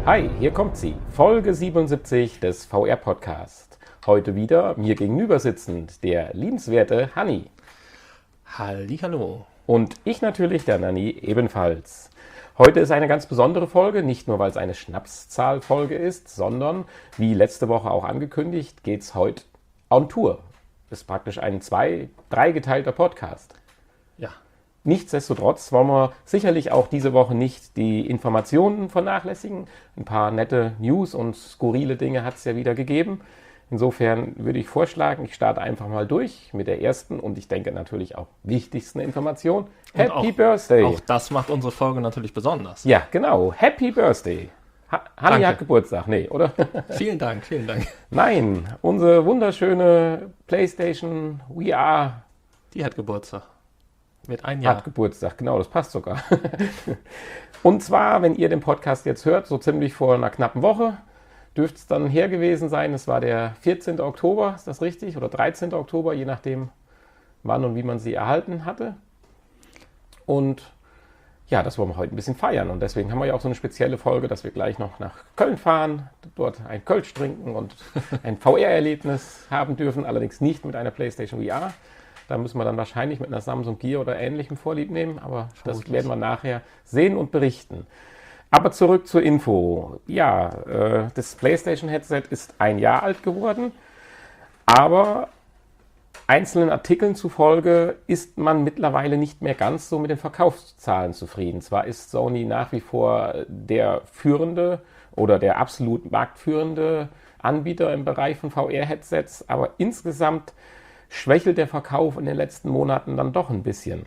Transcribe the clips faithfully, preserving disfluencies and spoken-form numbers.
Hi, hier kommt sie, Folge siebenundsiebzig des V R-Podcasts. Heute wieder mir gegenüber sitzend der liebenswerte Hanni. Hallihallo. Und ich natürlich, der Nanni, ebenfalls. Heute ist eine ganz besondere Folge, nicht nur weil es eine Schnapszahlfolge ist, sondern, wie letzte Woche auch angekündigt, geht es heute on Tour. Das ist praktisch ein zwei-, dreigeteilter Podcast. Ja. Nichtsdestotrotz wollen wir sicherlich auch diese Woche nicht die Informationen vernachlässigen. Ein paar nette News und skurrile Dinge hat es ja wieder gegeben. Insofern würde ich vorschlagen, ich starte einfach mal durch mit der ersten und ich denke natürlich auch wichtigsten Information. Und Happy auch, Birthday! Auch das macht unsere Folge natürlich besonders. Ja, genau. Happy Birthday! Ha- Hanni Danke. hat Geburtstag, nee, oder? Vielen Dank, vielen Dank. Nein, unsere wunderschöne PlayStation V R Die hat Geburtstag. Mit einem Jahr. hat Geburtstag, genau, das passt sogar. Und zwar, wenn ihr den Podcast jetzt hört, so ziemlich vor einer knappen Woche, dürfte es dann her gewesen sein. Es war der vierzehnten Oktober, ist das richtig? Oder dreizehnten Oktober, je nachdem, wann und wie man sie erhalten hatte. Und ja, das wollen wir heute ein bisschen feiern. Und deswegen haben wir ja auch so eine spezielle Folge, dass wir gleich noch nach Köln fahren, dort ein Kölsch trinken und ein V R-Erlebnis haben dürfen. Allerdings nicht mit einer PlayStation V R. Da müssen wir dann wahrscheinlich mit einer Samsung Gear oder ähnlichem Vorlieb nehmen. Aber das Vermutlich. werden wir nachher sehen und berichten. Aber zurück zur Info. Ja, äh, das PlayStation-Headset ist ein Jahr alt geworden. Aber einzelnen Artikeln zufolge ist man mittlerweile nicht mehr ganz so mit den Verkaufszahlen zufrieden. Zwar ist Sony nach wie vor der führende oder der absolut marktführende Anbieter im Bereich von V R-Headsets, aber insgesamt schwächelt der Verkauf in den letzten Monaten dann doch ein bisschen.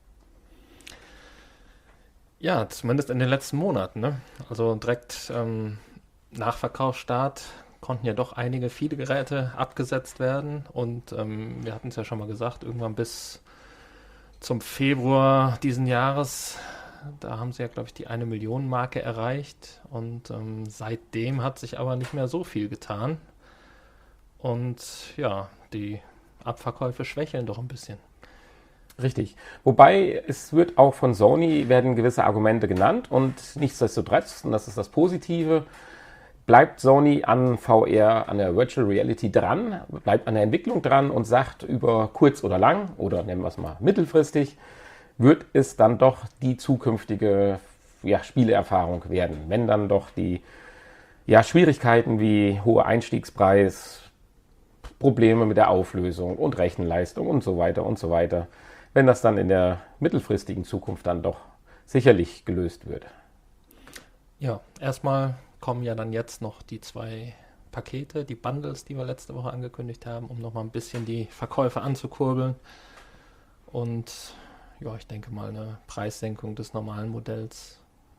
Ja, zumindest in den letzten Monaten. Ne? Also direkt ähm, nach Verkaufsstart konnten ja doch einige, viele Geräte abgesetzt werden. Und ähm, wir hatten es ja schon mal gesagt, irgendwann bis zum Februar diesen Jahres, da haben sie ja, glaube ich, die eine Million Marke erreicht. Und ähm, seitdem hat sich aber nicht mehr so viel getan. Und ja, die Abverkäufe schwächeln doch ein bisschen. Richtig. Wobei es wird auch von Sony werden gewisse Argumente genannt und nichtsdestotrotz, und das ist das Positive, bleibt Sony an V R, an der Virtual Reality dran, bleibt an der Entwicklung dran und sagt, über kurz oder lang, oder nennen wir es mal mittelfristig, wird es dann doch die zukünftige ja, Spieleerfahrung werden. Wenn dann doch die ja, Schwierigkeiten wie hoher Einstiegspreis, Probleme mit der Auflösung und Rechenleistung und so weiter und so weiter, wenn das dann in der mittelfristigen Zukunft dann doch sicherlich gelöst wird. Ja, erstmal kommen ja dann jetzt noch die zwei Pakete, die Bundles, die wir letzte Woche angekündigt haben, um nochmal ein bisschen die Verkäufe anzukurbeln. Und ja, ich denke mal eine Preissenkung des normalen Modells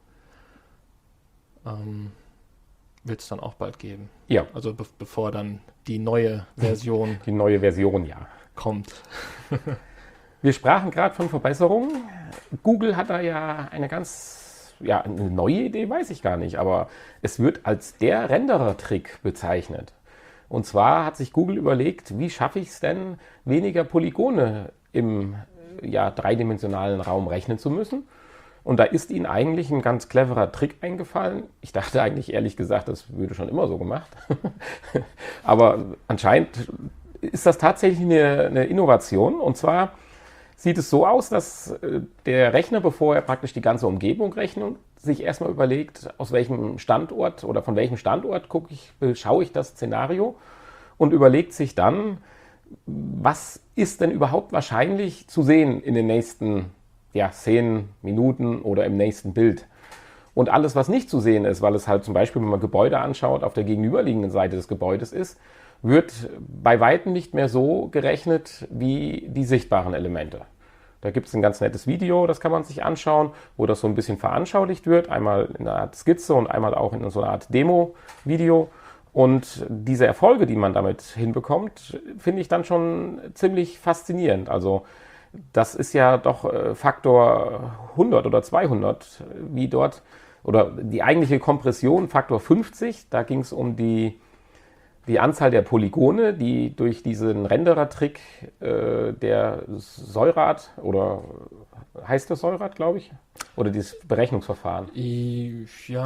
ähm, wird es dann auch bald geben. Ja, Also be- bevor dann die neue Version die neue Version, ja. kommt. Wir sprachen gerade von Verbesserungen. Google hat da ja eine ganz, ja, eine neue Idee, weiß ich gar nicht, aber es wird als der Renderer-Trick bezeichnet. Und zwar hat sich Google überlegt, wie schaffe ich es denn, weniger Polygone im ja, dreidimensionalen Raum rechnen zu müssen. Und da ist ihnen eigentlich ein ganz cleverer Trick eingefallen. Ich dachte eigentlich ehrlich gesagt, das würde schon immer so gemacht. Aber anscheinend ist das tatsächlich eine, eine Innovation. Und zwar sieht es so aus, dass der Rechner, bevor er praktisch die ganze Umgebung rechnet, sich erstmal überlegt, aus welchem Standort oder von welchem Standort gucke ich, schaue ich das Szenario und überlegt sich dann, was ist denn überhaupt wahrscheinlich zu sehen in den nächsten ja, zehn Minuten oder im nächsten Bild. Und alles, was nicht zu sehen ist, weil es halt zum Beispiel, wenn man Gebäude anschaut, auf der gegenüberliegenden Seite des Gebäudes ist, wird bei Weitem nicht mehr so gerechnet wie die sichtbaren Elemente. Da gibt es ein ganz nettes Video, das kann man sich anschauen, wo das so ein bisschen veranschaulicht wird. Einmal in einer Art Skizze und einmal auch in so einer Art Demo-Video. Und diese Erfolge, die man damit hinbekommt, finde ich dann schon ziemlich faszinierend. Also das ist ja doch äh, Faktor hundert oder zweihundert, wie dort, oder die eigentliche Kompression Faktor fünfzig, da ging es um die, die Anzahl der Polygone, die durch diesen Renderer-Trick äh, der Seurat, oder heißt das Seurat, glaube ich, oder dieses Berechnungsverfahren? I- Ja,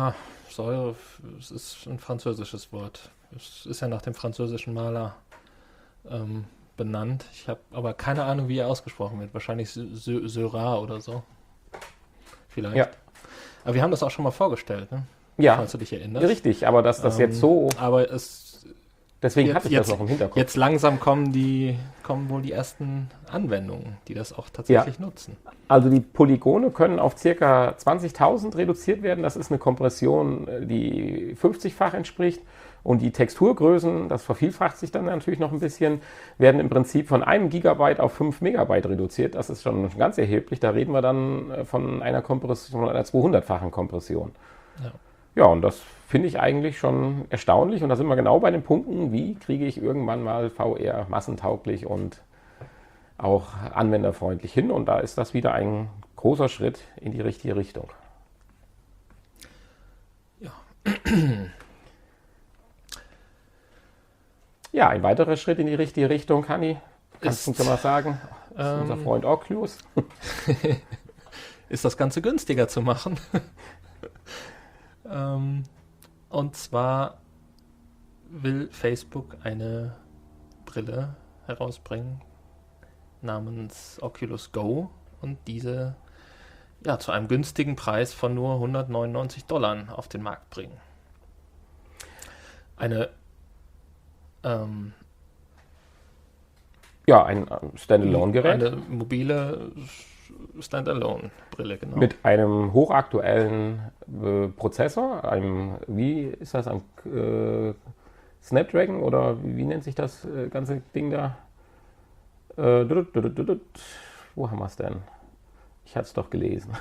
Säure, es ist ein französisches Wort. Es ist ja nach dem französischen Maler ähm, benannt. Ich habe aber keine Ahnung, wie er ausgesprochen wird. Wahrscheinlich Syrah oder so. Vielleicht. Ja. Aber wir haben das auch schon mal vorgestellt, ne? Ja, falls du dich erinnerst. richtig, aber dass das Ähm, jetzt so, Aber es deswegen jetzt- hatte ich jetzt- das noch im Hinterkopf. jetzt langsam kommen die kommen wohl die ersten Anwendungen, die das auch tatsächlich nutzen. Also die Polygone können auf ca. zwanzigtausend reduziert werden. Das ist eine Kompression, äh, die fünfzig-fach entspricht. Und die Texturgrößen, das vervielfacht sich dann natürlich noch ein bisschen, werden im Prinzip von einem Gigabyte auf fünf Megabyte reduziert. Das ist schon ganz erheblich. Da reden wir dann äh, von einer Kompression, von einer zweihundertfachen Kompression. Ja. Ja, und das finde ich eigentlich schon erstaunlich. Und da sind wir genau bei den Punkten, wie kriege ich irgendwann mal V R massentauglich und auch anwenderfreundlich hin. Und da ist das wieder ein großer Schritt in die richtige Richtung. Ja. Ja, ein weiterer Schritt in die richtige Richtung, Hanni, kannst du Ist, uns ja mal sagen, das ist unser ähm, Freund Oculus. Ist das Ganze günstiger zu machen. ähm, und zwar will Facebook eine Brille herausbringen namens Oculus Go und diese ja, zu einem günstigen Preis von nur hundertneunundneunzig Dollar auf den Markt bringen. Eine ähm, Ja, ein ähm, Standalone-Gerät eine mobile Standalone-Brille, genau. mit einem hochaktuellen äh, Prozessor, einem, wie ist das, ein äh, Snapdragon oder wie, wie nennt sich das äh, ganze Ding da? Äh, dudut, dudut, dudut. Wo haben wir es denn? Ich hatte es doch gelesen.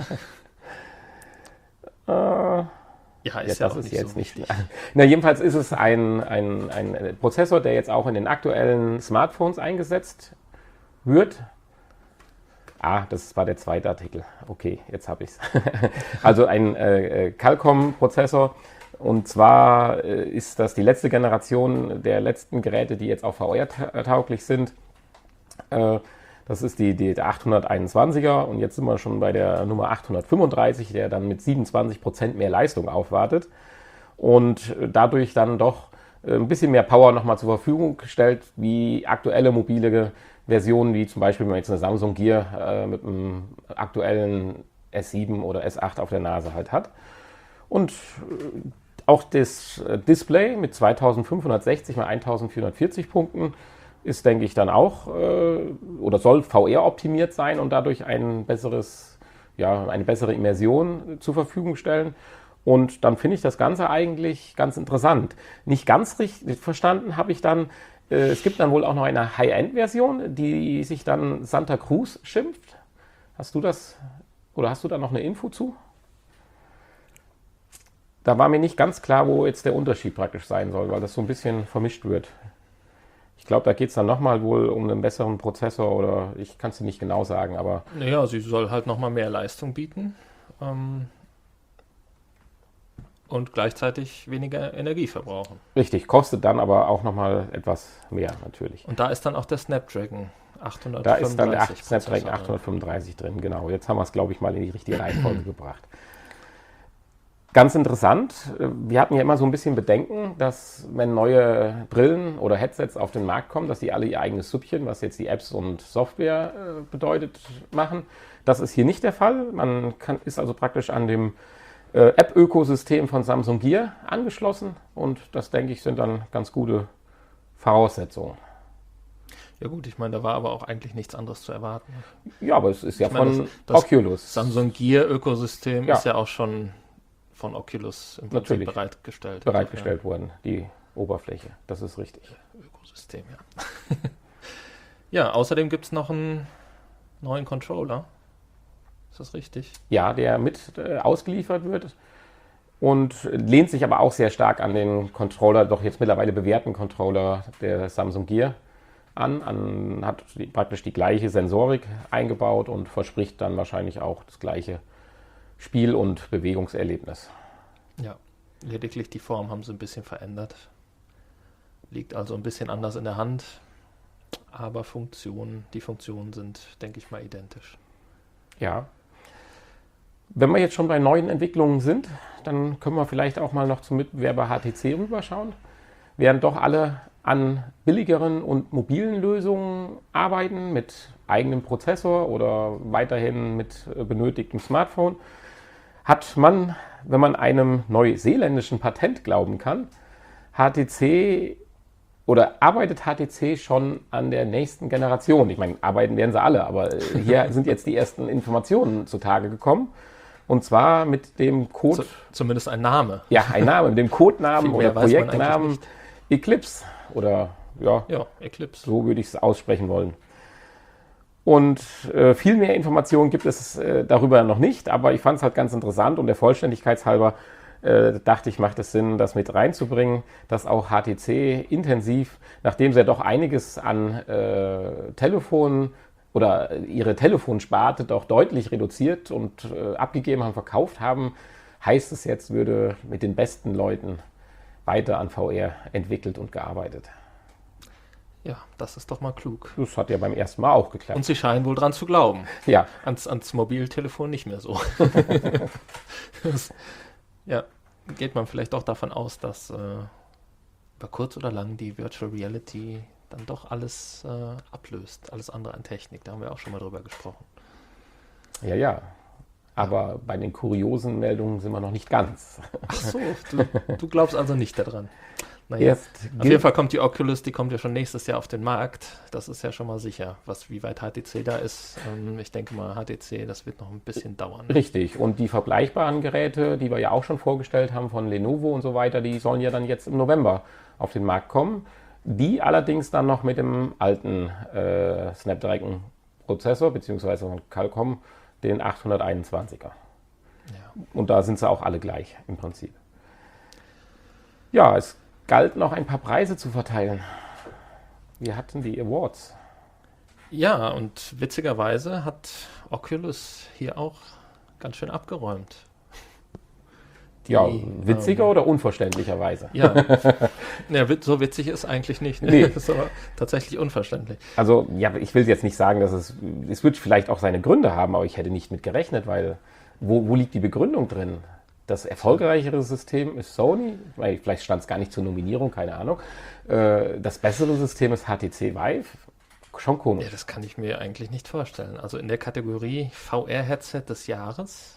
äh, ja, Ja, ist das ja auch ist nicht jetzt so nicht. wichtig. Na, jedenfalls ist es ein, ein, ein Prozessor, der jetzt auch in den aktuellen Smartphones eingesetzt wird. Ah, das war der zweite Artikel. Okay, jetzt habe ich es. Also ein äh, Qualcomm-Prozessor. Und zwar äh, ist das die letzte Generation der letzten Geräte, die jetzt auch V R-tauglich sind. Äh, Das ist die, die der achthunderteinundzwanziger und jetzt sind wir schon bei der Nummer achthundertfünfunddreißig, der dann mit siebenundzwanzig Prozent mehr Leistung aufwartet und dadurch dann doch ein bisschen mehr Power nochmal zur Verfügung stellt, wie aktuelle mobile Versionen, wie zum Beispiel, wenn man jetzt eine Samsung Gear äh, mit einem aktuellen S sieben oder S acht auf der Nase halt hat. Und äh, auch das Display mit zweitausendfünfhundertsechzig mal eintausendvierhundertvierzig Punkten ist, denke ich, dann auch äh, oder soll V R optimiert sein und dadurch ein besseres, ja, eine bessere Immersion zur Verfügung stellen. Und dann finde ich das Ganze eigentlich ganz interessant. Nicht ganz richtig verstanden habe ich dann, äh, es gibt dann wohl auch noch eine High-End-Version, die sich dann Santa Cruz schimpft. Hast du das oder hast du da noch eine Info zu? Da war mir nicht ganz klar, wo jetzt der Unterschied praktisch sein soll, weil das so ein bisschen vermischt wird. Ich glaube, da geht es dann nochmal wohl um einen besseren Prozessor oder ich kann es dir nicht genau sagen, aber... Naja, sie soll halt nochmal mehr Leistung bieten ähm, und gleichzeitig weniger Energie verbrauchen. Richtig, kostet dann aber auch nochmal etwas mehr natürlich. Und da ist dann auch der Snapdragon achthundertfünfunddreißig. Da ist dann der acht- Snapdragon Prozessor drin. achthundertfünfunddreißig drin, genau. Jetzt haben wir es, glaube ich, mal in die richtige Reihenfolge gebracht. Ganz interessant, wir hatten ja immer so ein bisschen Bedenken, dass wenn neue Brillen oder Headsets auf den Markt kommen, dass die alle ihr eigenes Süppchen, was jetzt die Apps und Software äh, bedeutet, machen. Das ist hier nicht der Fall. Man kann, ist also praktisch an dem äh, App-Ökosystem von Samsung Gear angeschlossen und das, denke ich, sind dann ganz gute Voraussetzungen. Ja gut, ich meine, da war aber auch eigentlich nichts anderes zu erwarten. Ja, aber es ist ja Ich meine, von das- das Oculus. Samsung Gear-Ökosystem Ja. ist ja auch schon von Oculus im Prinzip Natürlich. bereitgestellt. bereitgestellt worden, die Oberfläche. Das ist richtig. Ökosystem, ja. Ja, außerdem gibt es noch einen neuen Controller. Ist das richtig? Ja, der mit äh, ausgeliefert wird und lehnt sich aber auch sehr stark an den Controller, doch jetzt mittlerweile bewährten Controller der Samsung Gear an, an hat die, praktisch die gleiche Sensorik eingebaut und verspricht dann wahrscheinlich auch das gleiche Spiel- und Bewegungserlebnis. Ja, lediglich die Form haben sie ein bisschen verändert. Liegt also ein bisschen anders in der Hand, aber Funktionen, die Funktionen sind, denke ich mal, identisch. Ja. Wenn wir jetzt schon bei neuen Entwicklungen sind, dann können wir vielleicht auch mal noch zum Mitbewerber H T C rüberschauen. Während doch alle an billigeren und mobilen Lösungen arbeiten, mit eigenem Prozessor oder weiterhin mit benötigtem Smartphone, hat man, wenn man einem neuseeländischen Patent glauben kann, H T C oder arbeitet H T C schon an der nächsten Generation. Ich meine, arbeiten werden sie alle, aber hier sind jetzt die ersten Informationen zutage gekommen. Und zwar mit dem Code... Z- zumindest ein Name. Ja, ein Name, mit dem Codenamen Viel oder mehr weiß man Projektnamen eigentlich Eclipse. Oder ja, Ja, Eclipse. so würde ich es aussprechen wollen. Und äh, viel mehr Informationen gibt es äh, darüber noch nicht, aber ich fand es halt ganz interessant und der Vollständigkeit halber äh, dachte ich, macht es Sinn, das mit reinzubringen, dass auch H T C intensiv, nachdem sie ja doch einiges an äh, Telefonen oder ihre Telefonsparte doch deutlich reduziert und äh, abgegeben haben, verkauft haben, heißt es jetzt, würde mit den besten Leuten weiter an V R entwickelt und gearbeitet. Ja, das ist doch mal klug. Das hat ja beim ersten Mal auch geklappt. Und sie scheinen wohl dran zu glauben. Ja, Ans, ans Mobiltelefon nicht mehr so. das, ja, geht man vielleicht doch davon aus, dass äh, über kurz oder lang die Virtual Reality dann doch alles äh, ablöst. Alles andere an Technik. Da haben wir auch schon mal drüber gesprochen. ja, ja. Aber bei den kuriosen Meldungen sind wir noch nicht ganz. Ach so, du, du glaubst also nicht daran. Naja, Erst auf jeden Fall kommt die Oculus, die kommt ja schon nächstes Jahr auf den Markt. Das ist ja schon mal sicher. Was, wie weit H T C da ist, ähm, ich denke mal, H T C, das wird noch ein bisschen dauern. Richtig. Und die vergleichbaren Geräte, die wir ja auch schon vorgestellt haben von Lenovo und so weiter, die sollen ja dann jetzt im November auf den Markt kommen. Die allerdings dann noch mit dem alten äh, Snapdragon-Prozessor, beziehungsweise von Qualcomm, den achthunderteinundzwanziger. Ja. Und da sind sie auch alle gleich im Prinzip. Ja, es galt noch ein paar Preise zu verteilen. Wir hatten die Awards. Ja, und witzigerweise hat Oculus hier auch ganz schön abgeräumt. Die, Ja, witziger ähm, oder unverständlicherweise? Ja, ja, wit- so witzig ist eigentlich nicht. Ne? Nee. Das ist aber tatsächlich unverständlich. Also, ja, ich will jetzt nicht sagen, dass es, es wird vielleicht auch seine Gründe haben, aber ich hätte nicht mit gerechnet, weil wo, wo liegt die Begründung drin? Das erfolgreichere System ist Sony, weil vielleicht stand es gar nicht zur Nominierung, keine Ahnung. Äh, Das bessere System ist H T C Vive. Schon Ja, komisch. das kann ich mir eigentlich nicht vorstellen. Also in der Kategorie V R-Headset des Jahres,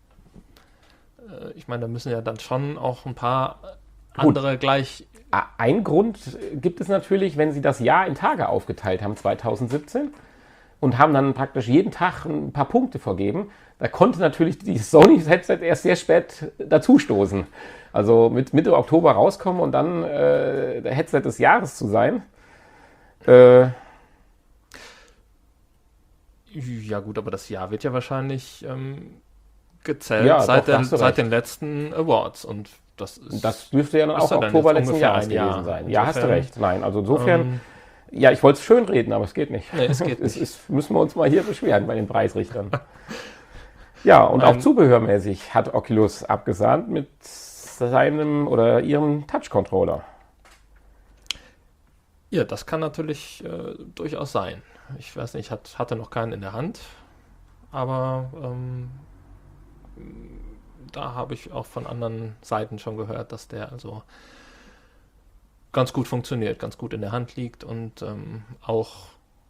äh, ich meine, da müssen ja dann schon auch ein paar Gut. andere gleich. Ah, Ein Grund gibt es natürlich, wenn sie das Jahr in Tage aufgeteilt haben, zweitausendsiebzehn, und haben dann praktisch jeden Tag ein paar Punkte vergeben. Da konnte natürlich dieses Sony-Headset erst sehr spät dazustoßen. Also mit Mitte Oktober rauskommen und dann äh, der Headset des Jahres zu sein. Äh, Ja gut, aber das Jahr wird ja wahrscheinlich ähm, gezählt Ja, seit, doch, da den, hast du seit recht. den letzten Awards. Und das ist. Das dürfte ja dann Was auch ist denn Oktober jetzt letzten ungefähr Jahres ein Jahr? gewesen sein. Ja, hast du Insofern, recht. Nein, also insofern, ähm, ja, ich wollte es schön reden, aber es geht nicht. Nee, es geht Es nicht. ist, müssen wir uns mal hier beschweren bei den Preisrichtern. Ja, und Nein. auch zubehörmäßig hat Oculus abgesahnt mit seinem oder ihrem Touch-Controller. Ja, das kann natürlich äh, durchaus sein. Ich weiß nicht, ich hat, hatte noch keinen in der Hand, aber ähm, da habe ich auch von anderen Seiten schon gehört, dass der also ganz gut funktioniert, ganz gut in der Hand liegt und ähm, auch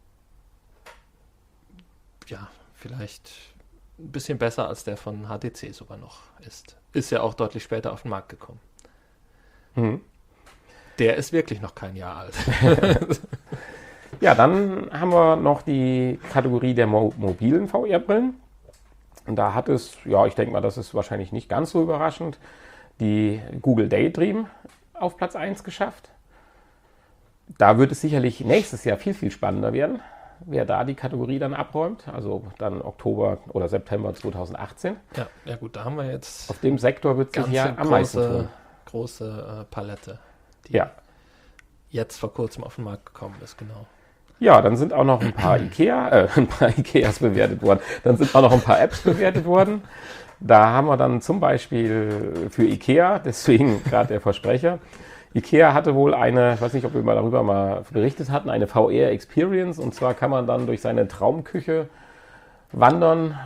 ja, vielleicht ein bisschen besser als der von H T C sogar noch ist. Ist ja auch deutlich später auf den Markt gekommen. Mhm. Der ist wirklich noch kein Jahr alt. Ja, dann haben wir noch die Kategorie der mo mobilen V R-Brillen. Und da hat es, ja, ich denke mal, das ist wahrscheinlich nicht ganz so überraschend, die Google Daydream auf Platz eins geschafft. Da wird es sicherlich nächstes Jahr viel, viel spannender werden, wer da die Kategorie dann abräumt. Also dann Oktober oder September zweitausendachtzehn. Ja, ja gut, da haben wir jetzt Auf dem Sektor wird sich ganze ja am meisten große, tun. große äh, Palette, die Ja. jetzt vor kurzem auf den Markt gekommen ist, genau. Ja, dann sind auch noch ein paar Ikea, äh, ein paar Ikeas bewertet worden. Dann sind auch noch ein paar Apps bewertet worden. Da haben wir dann zum Beispiel für Ikea, deswegen gerade der Versprecher. Ikea hatte wohl eine, ich weiß nicht, ob wir mal darüber mal berichtet hatten, eine V R-Experience. Und zwar kann man dann durch seine Traumküche wandern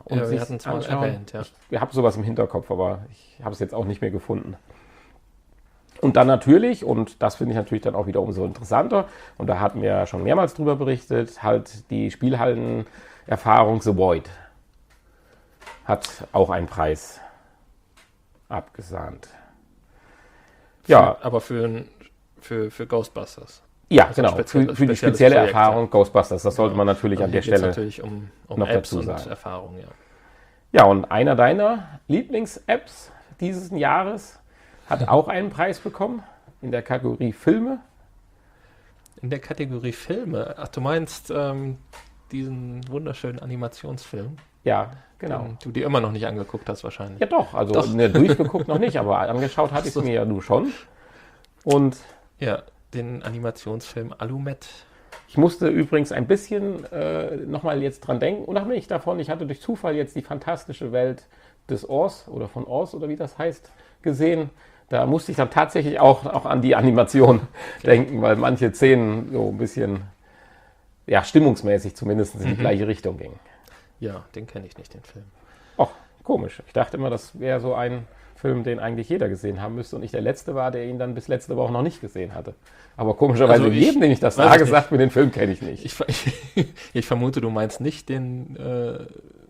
und ja, wir sich hatten es mal anschauen. erwähnt, ja. Ich habe sowas im Hinterkopf, aber ich habe es jetzt auch nicht mehr gefunden. Und dann natürlich, und das finde ich natürlich dann auch wieder umso interessanter, und da hatten wir ja schon mehrmals drüber berichtet, halt die Spielhallen-Erfahrung The Void hat auch einen Preis abgesahnt. Ja, Für, aber für, für, für Ghostbusters. ja, Also genau, speziell- für, für die spezielles spezielle Projekt, Erfahrung ja. Ghostbusters, das sollte man natürlich Also an der hier geht's Stelle natürlich um, um noch Apps dazu und sagen. Erfahrungen, ja. Ja, und einer deiner Lieblings-Apps dieses Jahres hat auch einen Preis bekommen in der Kategorie Filme. In der Kategorie Filme, ach, du meinst ähm, diesen wunderschönen Animationsfilm, Ja, genau. den du dir immer noch nicht angeguckt hast wahrscheinlich. Ja doch, also Doch. Ne, durchgeguckt noch nicht, aber angeschaut hatte ich es Ach so. mir ja du schon. Und Ja, den Animationsfilm Alumet. ich musste übrigens ein bisschen äh, nochmal jetzt dran denken, unabhängig davon, ich hatte durch Zufall jetzt die fantastische Welt des Oz oder von Oz oder wie das heißt, gesehen. Da musste ich dann tatsächlich auch, auch an die Animation denken, weil manche Szenen so ein bisschen, ja, stimmungsmäßig zumindest in die gleiche Richtung gingen. Ja, den kenne ich nicht, den Film. Och, komisch. Ich dachte immer, das wäre so ein Film, den eigentlich jeder gesehen haben müsste und ich der Letzte war, der ihn dann bis letzte Woche noch nicht gesehen hatte. Aber komischerweise Also ich- jedem, den ich das weiß sage, ich sagt mir, den Film kenne ich nicht. Ich, ver- ich vermute, du meinst nicht den äh,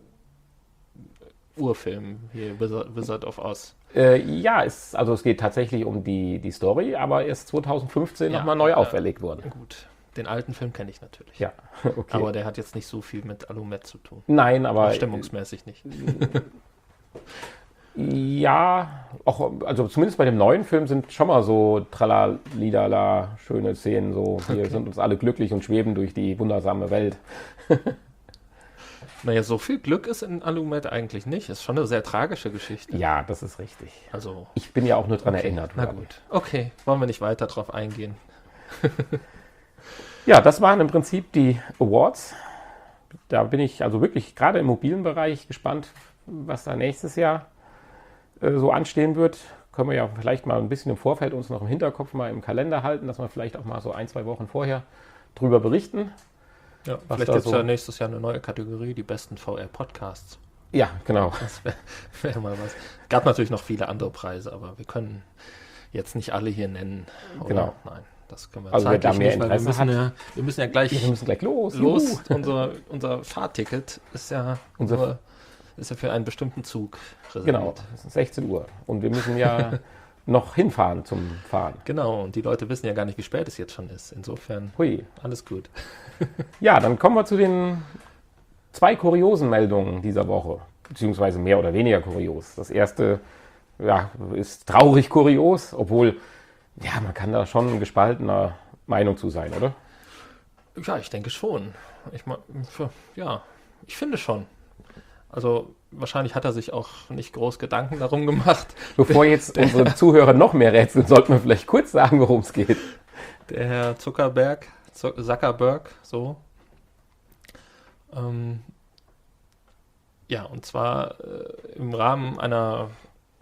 Urfilm hier, Wizard, Wizard of Oz. Äh, ja, es, also es geht tatsächlich um die, die Story, aber erst zwanzig fünfzehn Ja, nochmal neu ja. auferlegt worden. Gut, den alten Film kenne ich natürlich. Ja, okay. Aber der hat jetzt nicht so viel mit Alumet zu tun. Nein, aber Stimmungsmäßig nicht. ja, auch, also zumindest bei dem neuen Film sind schon mal so tralalidala schöne Szenen, so wir Okay. sind uns alle glücklich und schweben durch die wundersame Welt. Naja, so viel Glück ist in Alumet eigentlich nicht. Ist schon eine sehr tragische Geschichte. Ja, das ist richtig. Also, Ich bin ja auch nur dran erinnert na worden. gut. Okay, wollen wir nicht weiter drauf eingehen. Ja, das waren im Prinzip die Awards. Da bin ich also wirklich gerade im mobilen Bereich gespannt, was da nächstes Jahr äh, so anstehen wird. Können wir ja vielleicht mal ein bisschen im Vorfeld uns noch im Hinterkopf mal im Kalender halten, dass wir vielleicht auch mal so ein, zwei Wochen vorher drüber berichten. Ja, Was vielleicht da gibt es so- ja nächstes Jahr eine neue Kategorie, die besten V R-Podcasts. Ja, genau. Das wäre wär mal was. Gab natürlich noch viele andere Preise, aber wir können jetzt nicht alle hier nennen. Oder? Genau. Nein, das können wir Also wer da zeitlich mehr nicht, weil wir Interesse müssen, ja, wir müssen ja gleich Wir müssen gleich los. los. Juhu. Unser, unser Fahrticket ist ja, Unser- nur, ist ja für einen bestimmten Zug reserviert. Genau, es ist sechzehn Uhr. Und wir müssen ja noch hinfahren zum Fahren. Genau, und die Leute wissen ja gar nicht, wie spät es jetzt schon ist. Insofern Hui. alles gut. Ja, dann kommen wir zu den zwei kuriosen Meldungen dieser Woche, beziehungsweise mehr oder weniger kurios. Das erste ja, ist traurig kurios, obwohl ja, man kann da schon gespaltener Meinung zu sein, oder? Ja, ich denke schon. Ich mein, für- ja, ich finde schon. Also wahrscheinlich hat er sich auch nicht groß Gedanken darum gemacht. Bevor jetzt unsere Zuhörer noch mehr rätseln, sollten wir vielleicht kurz sagen, worum es geht. Der Herr Zuckerberg, Zu- Zuckerberg, so. Ähm, ja, und zwar äh, im Rahmen einer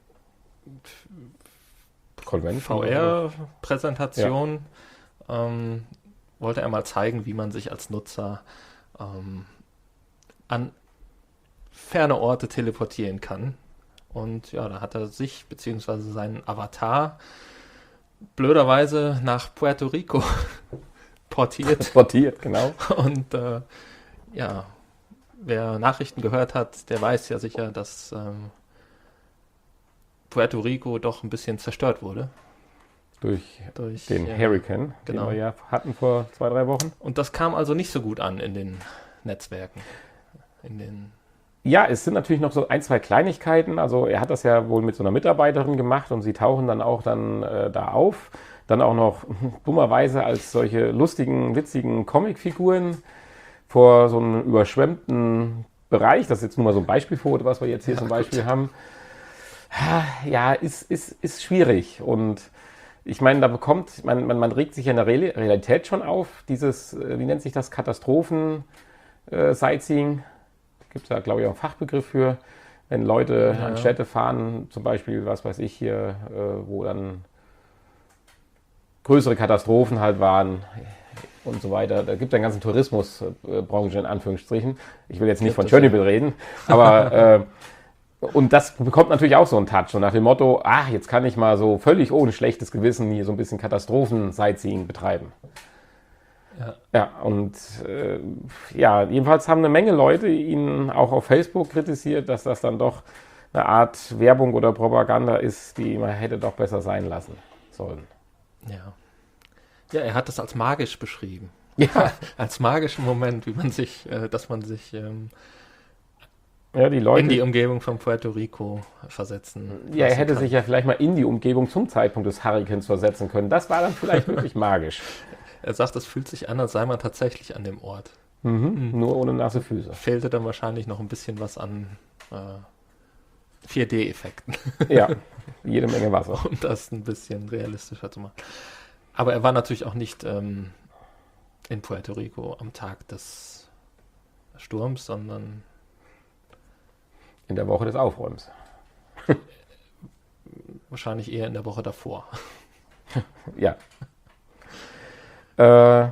Convention. V R-Präsentation ähm, wollte er mal zeigen, wie man sich als Nutzer ähm, an ferne Orte teleportieren kann. Und ja, da hat er sich bzw. seinen Avatar blöderweise nach Puerto Rico portiert. Transportiert, genau. Und äh, ja, wer Nachrichten gehört hat, der weiß ja sicher, dass ähm, Puerto Rico doch ein bisschen zerstört wurde. Durch Durch, den ja. Hurricane, genau. den wir ja hatten vor zwei, drei Wochen. Und das kam also nicht so gut an in den Netzwerken. In den Ja, es sind natürlich noch so ein, zwei Kleinigkeiten. Also er hat das ja wohl mit so einer Mitarbeiterin gemacht und sie tauchen dann auch dann äh, da auf. Dann auch noch dummerweise als solche lustigen, witzigen Comicfiguren vor so einem überschwemmten Bereich. Das ist jetzt nur mal so ein Beispielfoto, was wir jetzt hier Ja, zum gut. Beispiel haben. Ja, ist, ist, ist schwierig. Und ich meine, da bekommt, man, man, man regt sich ja in der Real- Realität schon auf, dieses, äh, wie nennt sich das, Katastrophen-Sightseeing. Gibt es da, glaube ich, auch einen Fachbegriff für, wenn Leute Ja, an ja. Städte fahren, zum Beispiel, was weiß ich hier, äh, wo dann größere Katastrophen halt waren und so weiter. Da gibt es einen ganzen Tourismusbranche in Anführungsstrichen. Ich will jetzt nicht Gibt von es, Tschernobyl reden, aber äh, und das bekommt natürlich auch so einen Touch. Und nach dem Motto, ach, jetzt kann ich mal so völlig ohne schlechtes Gewissen hier so ein bisschen Katastrophen-Sightseeing betreiben. Ja. Ja, und äh, ja, jedenfalls haben eine Menge Leute ihn auch auf Facebook kritisiert, dass das dann doch eine Art Werbung oder Propaganda ist, die man hätte doch besser sein lassen sollen. Ja. Ja, er hat das als magisch beschrieben. Ja, Als magischen Moment, wie man sich, äh, dass man sich ähm, ja die Leute. in die Umgebung von Puerto Rico versetzen. Ja, er lassen hätte kann. sich ja vielleicht mal in die Umgebung zum Zeitpunkt des Hurrikans versetzen können. Das war dann vielleicht wirklich magisch. Er sagt, es fühlt sich an, als sei man tatsächlich an dem Ort. Mhm. Nur ohne nasse Füße. Fehlte dann wahrscheinlich noch ein bisschen was an äh, vier D-Effekten, Ja, jede Menge Wasser. um das ein bisschen realistischer zu machen. Aber er war natürlich auch nicht ähm, in Puerto Rico am Tag des Sturms, sondern In der Woche des Aufräumens. wahrscheinlich eher in der Woche davor. Ja. Äh,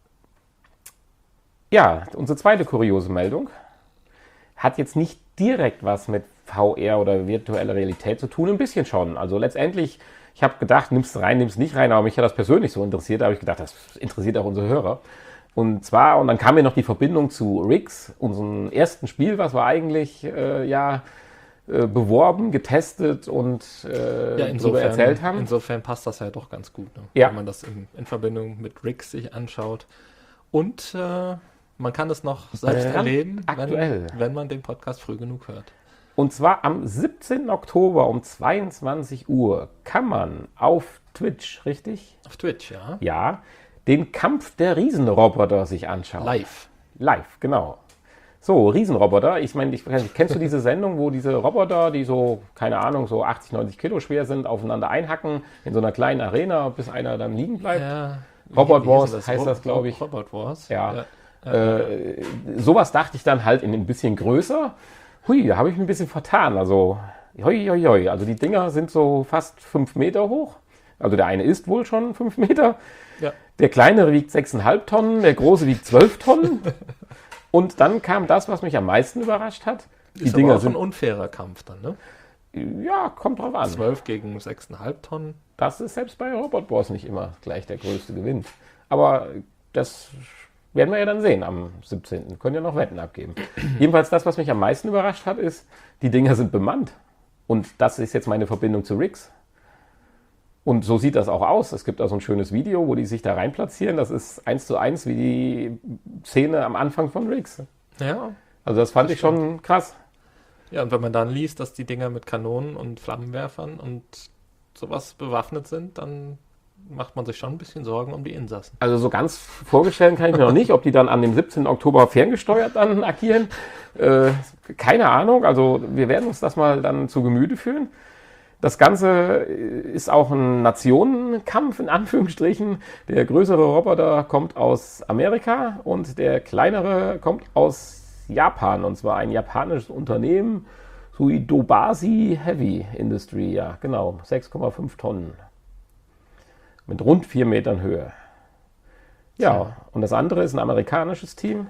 ja, unsere zweite kuriose Meldung hat jetzt nicht direkt was mit V R oder virtueller Realität zu tun, ein bisschen schon. Also letztendlich, ich habe gedacht, nimmst du rein, nimmst nicht rein, aber mich hat das persönlich so interessiert, da habe ich gedacht, das interessiert auch unsere Hörer. Und zwar, und dann kam mir noch die Verbindung zu Rix, unserem ersten Spiel, was wir eigentlich äh, ja äh, beworben, getestet und äh, Ja, darüber insofern, erzählt haben. insofern passt das ja doch ganz gut, ne? Ja. Wenn man das in, in Verbindung mit Rix sich anschaut. Und äh, man kann es noch selbst Brand erleben, aktuell. wenn, wenn man den Podcast früh genug hört. Und zwar am siebzehnten Oktober um zweiundzwanzig Uhr kann man auf Twitch, richtig? Auf Twitch, ja. Ja, den Kampf der Riesenroboter sich anschauen. Live. Live, genau. So, Riesenroboter. Ich meine, ich, kennst du diese Sendung, wo diese Roboter, die so, keine Ahnung, so achtzig, neunzig Kilo schwer sind, aufeinander einhacken in so einer kleinen Arena, bis einer dann liegen bleibt? Ja. Robot Wie- wie hieß Wars das? heißt Ro- das, glaube ich. Robot Wars. Ja. Ja. Äh, sowas dachte ich dann halt in ein bisschen größer. Hui, da habe ich mich ein bisschen vertan. Also, hoi, hoi, hoi. Also die Dinger sind so fast fünf Meter hoch. Also der eine ist wohl schon fünf Meter. Ja. Der kleinere wiegt sechs Komma fünf Tonnen, der große wiegt zwölf Tonnen. Und dann kam das, was mich am meisten überrascht hat. Die Ist Dinger aber auch ein sind, unfairer Kampf dann, ne? ja, kommt drauf an. zwölf gegen sechs Komma fünf Tonnen. Das ist selbst bei Robot Wars nicht immer gleich der größte Gewinn. Aber das werden wir ja dann sehen am siebzehnten Können ja noch Wetten abgeben. Jedenfalls das, was mich am meisten überrascht hat, ist, die Dinger sind bemannt. Und das ist jetzt meine Verbindung zu Rix. Und so sieht das auch aus. Es gibt da so ein schönes Video, wo die sich da rein platzieren. Das ist eins zu eins wie die Szene am Anfang von Rix. Ja. Also das fand Das ich schon krass. Ja, und wenn man dann liest, dass die Dinger mit Kanonen und Flammenwerfern und sowas bewaffnet sind, dann macht man sich schon ein bisschen Sorgen um die Insassen. Also so ganz vorgestellt kann ich mir noch nicht, ob die dann an dem siebzehnten Oktober ferngesteuert dann agieren. Äh, keine Ahnung. Also wir werden uns das mal dann zu Gemüte führen. Das Ganze ist auch ein Nationenkampf in Anführungsstrichen. Der größere Roboter kommt aus Amerika und der kleinere kommt aus Japan. Und zwar ein japanisches Unternehmen, Suidobasi Heavy Industry. Ja, genau, sechs Komma fünf Tonnen. Mit rund vier Metern Höhe. Ja, Tja. und das andere ist ein amerikanisches Team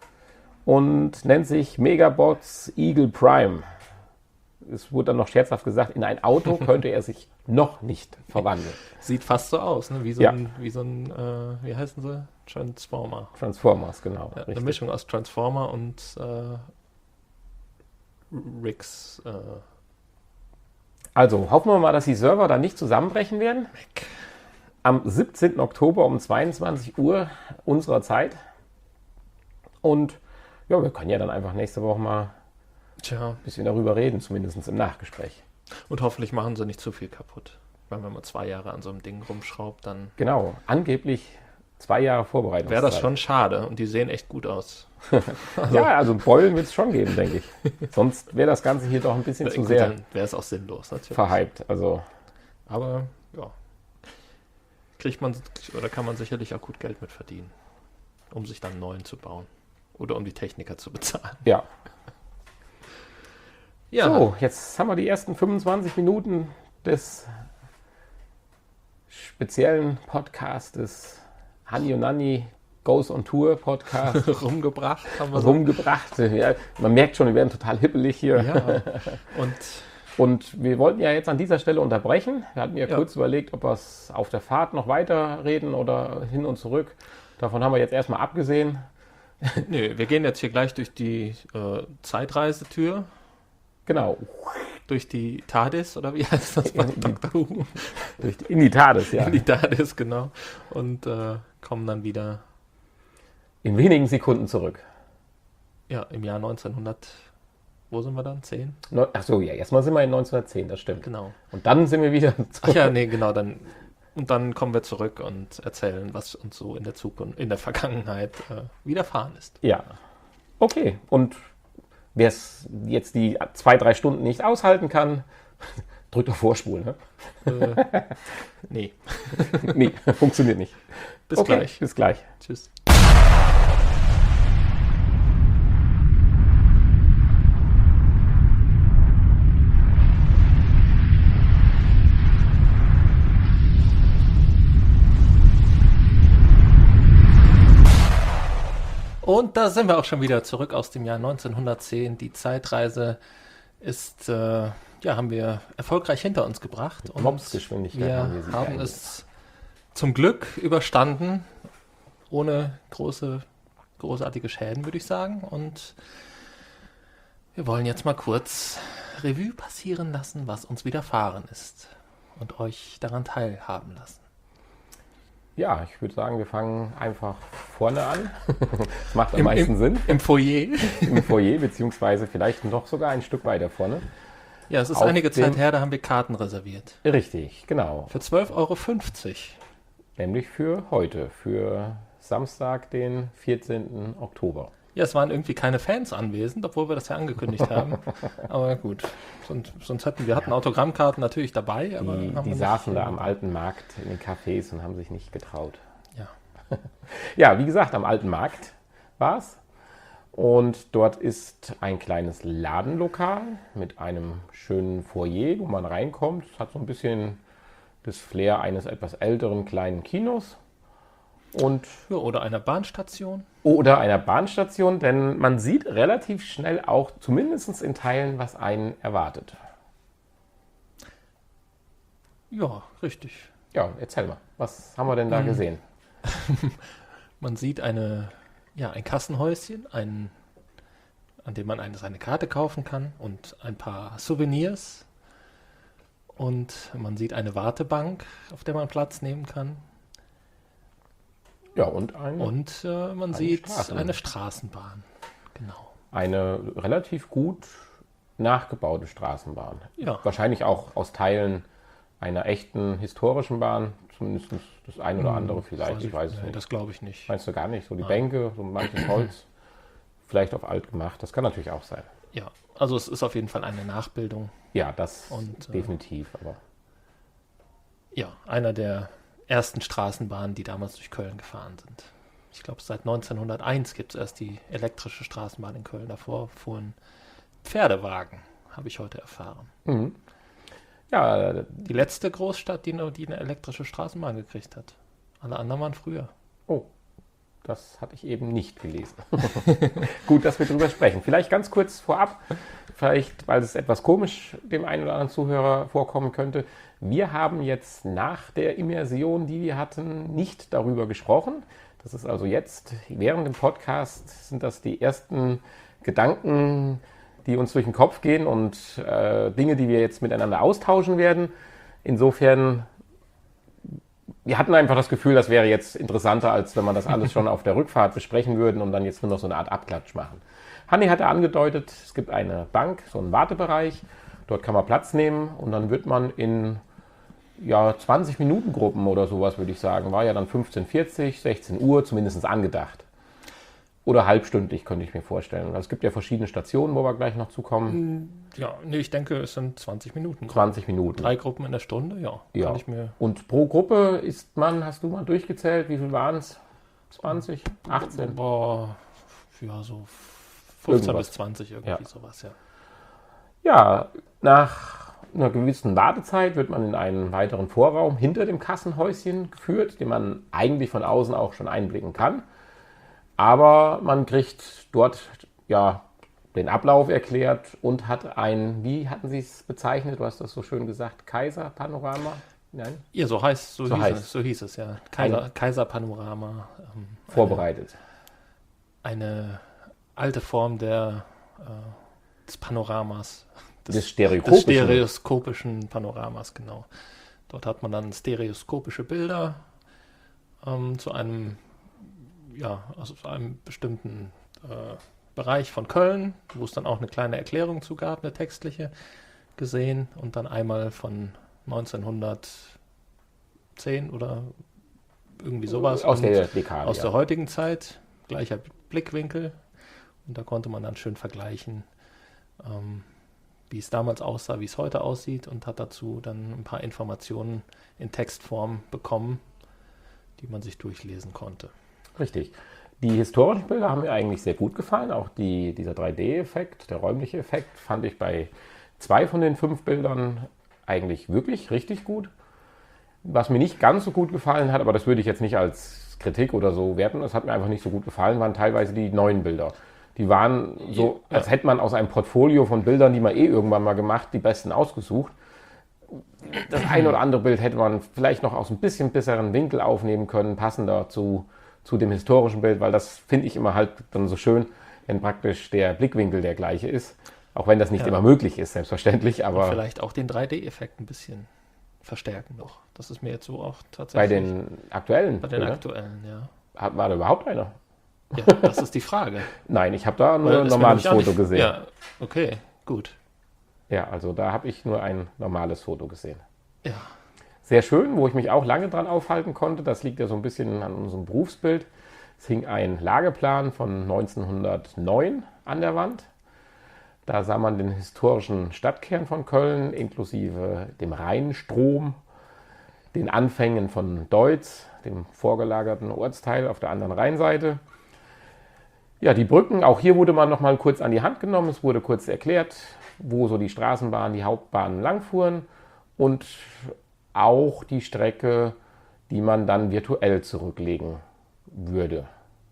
und nennt sich Megabots Eagle Prime. Es wurde dann noch scherzhaft gesagt, in ein Auto könnte er sich noch nicht verwandeln. Sieht fast so aus, ne? Wie so Ja. ein, wie so ein äh, wie heißen sie? Transformer. Transformers, genau. Ja, eine richtig. Mischung aus Transformer und äh, Rix. Äh, Also hoffen wir mal, dass die Server dann nicht zusammenbrechen werden. weg. Am siebzehnten Oktober um zweiundzwanzig Uhr unserer Zeit. Und ja, wir können ja dann einfach nächste Woche mal Tja, ein bisschen darüber reden, zumindest im Nachgespräch. und hoffentlich machen sie nicht zu viel kaputt. Weil wenn man zwei Jahre an so einem Ding rumschraubt, dann Genau, angeblich zwei Jahre Vorbereitung. wäre das schon schade. Und die sehen echt gut aus. Ja, also Beulen wird es schon geben, denke ich. Sonst wäre das Ganze hier doch ein bisschen zu Gut, sehr dann wäre es auch sinnlos, natürlich. verhypt. Also Aber ja, kriegt man oder kann man sicherlich auch gut Geld mit verdienen, um sich dann einen neuen zu bauen oder um die Techniker zu bezahlen. ja. Ja, So, jetzt haben wir die ersten fünfundzwanzig Minuten des speziellen Podcastes Hani und Nanni Goes on Tour Podcast rumgebracht. Haben wir so. rumgebracht. Ja, man merkt schon, wir werden total hippelig hier. Ja, und, und wir wollten ja jetzt an dieser Stelle unterbrechen. Wir hatten ja, Ja. kurz überlegt, ob wir es auf der Fahrt noch weiterreden oder hin und zurück. Davon haben wir jetzt erstmal abgesehen. nö, wir gehen jetzt hier gleich durch die äh, Zeitreisetür, Genau. durch die TARDIS, oder wie heißt das bei In die- Doctor Who? Durch die, in die TARDIS, ja. In die TARDIS, genau. Und äh, kommen dann wieder, In wenigen Sekunden zurück. ja, im Jahr neunzehnhundert, wo sind wir dann? zehn? Neu- Ach so, ja, erstmal sind wir in neunzehnhundertzehn, das stimmt. Genau. Und dann sind wir wieder Ach ja, nee, genau, dann und dann kommen wir zurück und erzählen, was uns so in der Zukunft, in der Vergangenheit äh, widerfahren ist. Ja. Okay. Und wer es jetzt die zwei, drei Stunden nicht aushalten kann, drückt auf Vorspulen. Ne? Äh, nee, Nee, funktioniert nicht. bis Okay, gleich. Bis gleich. Tschüss. Und da sind wir auch schon wieder zurück aus dem Jahr neunzehnhundertzehn. Die Zeitreise ist, äh, ja, haben wir erfolgreich hinter uns gebracht. Und Mopsgeschwindigkeit wir haben wir sie haben eingesetzt. es zum Glück überstanden, ohne große, großartige Schäden, würde ich sagen. Und wir wollen jetzt mal kurz Revue passieren lassen, was uns widerfahren ist. Und euch daran teilhaben lassen. Ja, ich würde sagen, wir fangen einfach vorne an. Das macht am Im- meisten Sinn. Im Foyer. Im Foyer, beziehungsweise vielleicht noch sogar ein Stück weiter vorne. Ja, es ist Auf einige dem- Zeit her, da haben wir Karten reserviert. Richtig, genau. Für zwölf Euro fünfzig. Nämlich für heute, für Samstag, den vierzehnten Oktober. Ja, es waren irgendwie keine Fans anwesend, obwohl wir das ja angekündigt haben. Aber gut, sonst, sonst hätten wir hatten Autogrammkarten natürlich dabei. Aber Die, haben die wir saßen nicht, da am alten Markt in den Cafés und haben sich nicht getraut. Ja. Ja, wie gesagt, am alten Markt war es. Und dort ist ein kleines Ladenlokal mit einem schönen Foyer, wo man reinkommt. Es hat so ein bisschen das Flair eines etwas älteren kleinen Kinos. Und Ja, oder einer Bahnstation. oder einer Bahnstation, denn man sieht relativ schnell auch, zumindest in Teilen, was einen erwartet. Ja, richtig. Ja, erzähl mal, was haben wir denn da Ähm, gesehen? Man sieht eine, ja, ein Kassenhäuschen, ein, an dem man eine, seine Karte kaufen kann und ein paar Souvenirs. Und man sieht eine Wartebank, auf der man Platz nehmen kann. Ja, und ein, Und äh, man sieht Straßen- eine Straßenbahn. Genau. eine relativ gut nachgebaute Straßenbahn. Ja. Wahrscheinlich auch aus Teilen einer echten historischen Bahn, zumindest das ein oder andere vielleicht, ich weiß es nee, nicht. Das glaube ich nicht. Meinst du gar nicht? So die Nein. Bänke, so manches Holz, vielleicht auf alt gemacht, das kann natürlich auch sein. Ja, also es ist auf jeden Fall eine Nachbildung. Ja, das Und, äh, definitiv, aber Ja, einer der ersten Straßenbahnen, die damals durch Köln gefahren sind. Ich glaube, seit neunzehnhunderteins gibt es erst die elektrische Straßenbahn in Köln. Davor fuhren Pferdewagen, habe ich heute erfahren. mhm. Ja, Die letzte Großstadt, die, nur- die eine elektrische Straßenbahn gekriegt hat. Alle anderen waren früher. oh, das hatte ich eben nicht gelesen. Gut, dass wir drüber sprechen. Vielleicht ganz kurz vorab, vielleicht, weil es etwas komisch dem einen oder anderen Zuhörer vorkommen könnte. Wir haben jetzt nach der Immersion, die wir hatten, nicht darüber gesprochen. Das ist also jetzt, während dem Podcast, sind das die ersten Gedanken, die uns durch den Kopf gehen und äh, Dinge, die wir jetzt miteinander austauschen werden. Insofern, wir hatten einfach das Gefühl, das wäre jetzt interessanter, als wenn man das alles schon auf der Rückfahrt besprechen würden und dann jetzt nur noch so eine Art Abklatsch machen. Hanni hatte angedeutet, es gibt eine Bank, so einen Wartebereich, dort kann man Platz nehmen und dann wird man in ja, zwanzig Minuten Gruppen oder sowas, würde ich sagen, war ja dann fünfzehn Uhr vierzig, sechzehn Uhr zumindest angedacht. Oder halbstündlich, könnte ich mir vorstellen. Also es gibt ja verschiedene Stationen, wo wir gleich noch zukommen. Ja, nee, ich denke, es sind zwanzig Minuten. zwanzig Minuten. Drei Gruppen in der Stunde, ja. Ja. Kann ich mir. Und pro Gruppe ist man, hast du mal durchgezählt, wie viel waren es? zwanzig? achtzehn? Boah, ja, so fünfzehn Irgendwas. bis zwanzig, irgendwie Ja. sowas, ja. Ja, nach einer gewissen Wartezeit wird man in einen weiteren Vorraum hinter dem Kassenhäuschen geführt, den man eigentlich von außen auch schon einblicken kann. Aber man kriegt dort ja den Ablauf erklärt und hat ein, wie hatten Sie es bezeichnet? Du hast das so schön gesagt, Kaiserpanorama? Nein? Ja, so heißt, so, So hieß, heißt. Es, so hieß es, ja. Kaiser, Kaiserpanorama. Ähm, Vorbereitet. Eine, eine alte Form der, äh, des Panoramas. Des Des stereoskopischen. stereoskopischen Panoramas, genau. Dort hat man dann stereoskopische Bilder ähm, zu einem, ja, also zu einem bestimmten äh, Bereich von Köln, wo es dann auch eine kleine Erklärung zu gab, eine textliche, gesehen und dann einmal von neunzehnhundertzehn oder irgendwie sowas. Aus und der Dekade. aus ja. der heutigen Zeit, gleicher Blickwinkel. Und da konnte man dann schön vergleichen, ähm, wie es damals aussah, wie es heute aussieht und hat dazu dann ein paar Informationen in Textform bekommen, die man sich durchlesen konnte. Richtig. Die historischen Bilder haben mir eigentlich sehr gut gefallen. Auch die, dieser drei D-Effekt, der räumliche Effekt, fand ich bei zwei von den fünf Bildern eigentlich wirklich richtig gut. Was mir nicht ganz so gut gefallen hat, aber das würde ich jetzt nicht als Kritik oder so werten, das hat mir einfach nicht so gut gefallen, waren teilweise die neuen Bilder. Die waren so, Ja. als hätte man aus einem Portfolio von Bildern, die man eh irgendwann mal gemacht, die besten ausgesucht. Das ein oder andere Bild hätte man vielleicht noch aus ein bisschen besseren Winkel aufnehmen können, passender zu, zu dem historischen Bild, weil das finde ich immer halt dann so schön, wenn praktisch der Blickwinkel der gleiche ist. Auch wenn das nicht Ja. immer möglich ist, selbstverständlich, aber Vielleicht auch den drei D-Effekt ein bisschen verstärken noch. Das ist mir jetzt so auch bei tatsächlich den aktuellen bei den Bildern, aktuellen, ja. hat- war da überhaupt einer? Ja, das ist die Frage. Nein, ich habe da nur Weil ein es mir normales nämlich auch Foto nicht- gesehen. Ja, okay, gut. Ja, also da habe ich nur ein normales Foto gesehen. Ja, Sehr schön, wo ich mich auch lange dran aufhalten konnte, das liegt ja so ein bisschen an unserem Berufsbild. Es hing ein Lageplan von neunzehnhundertneun an der Wand. Da sah man den historischen Stadtkern von Köln, inklusive dem Rheinstrom, den Anfängen von Deutz, dem vorgelagerten Ortsteil auf der anderen Rheinseite. Ja, die Brücken, auch hier wurde man noch mal kurz an die Hand genommen. Es wurde kurz erklärt, wo so die Straßenbahnen, die Hauptbahnen langfuhren und auch die Strecke, die man dann virtuell zurücklegen würde.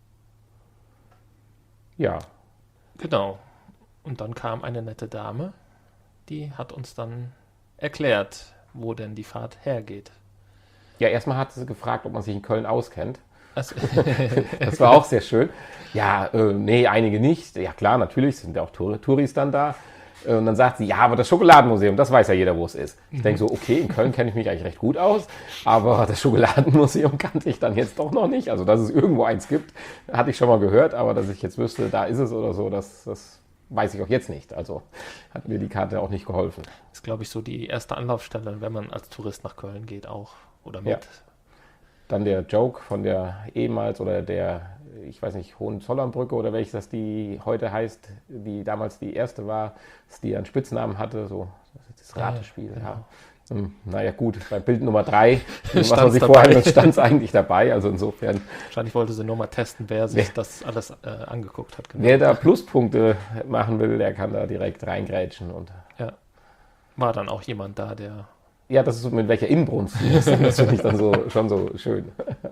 Ja, genau. Und dann kam eine nette Dame, die hat uns dann erklärt, wo denn die Fahrt hergeht. ja erstmal hat sie gefragt, ob man sich in Köln auskennt. Also, Das war auch sehr schön. Ja, äh, nee, einige nicht. Ja klar, natürlich sind ja auch Tour Touris dann da. Äh, Und dann sagt sie, ja, aber das Schokoladenmuseum, das weiß ja jeder, wo es ist. Ich denke so, okay, in Köln kenne ich mich eigentlich recht gut aus, aber das Schokoladenmuseum kannte ich dann jetzt doch noch nicht. Also, dass es irgendwo eins gibt, hatte ich schon mal gehört, aber dass ich jetzt wüsste, da ist es oder so, das, das weiß ich auch jetzt nicht. Also hat mir die Karte auch nicht geholfen. ist, glaube ich, so die erste Anlaufstelle, wenn man als Tourist nach Köln geht auch. Oder mit. Ja. Dann der Joke von der ehemals oder der, ich weiß nicht, Hohenzollernbrücke oder welches das die heute heißt, die damals die erste war, dass die einen Spitznamen hatte, so das Ratespiel. Ja, genau. Ja. Hm, Naja gut, bei Bild Nummer drei, was man Stand's sich dabei. vorher stand es eigentlich dabei, also insofern, Wahrscheinlich wollte sie nur mal testen, wer sich Ja. das alles äh, angeguckt hat. Genau. wer da Pluspunkte machen will, der kann da direkt reingrätschen und Ja. War dann auch jemand da, der. ja, das ist so mit welcher Inbrunst. Das das finde ich dann so, schon so schön.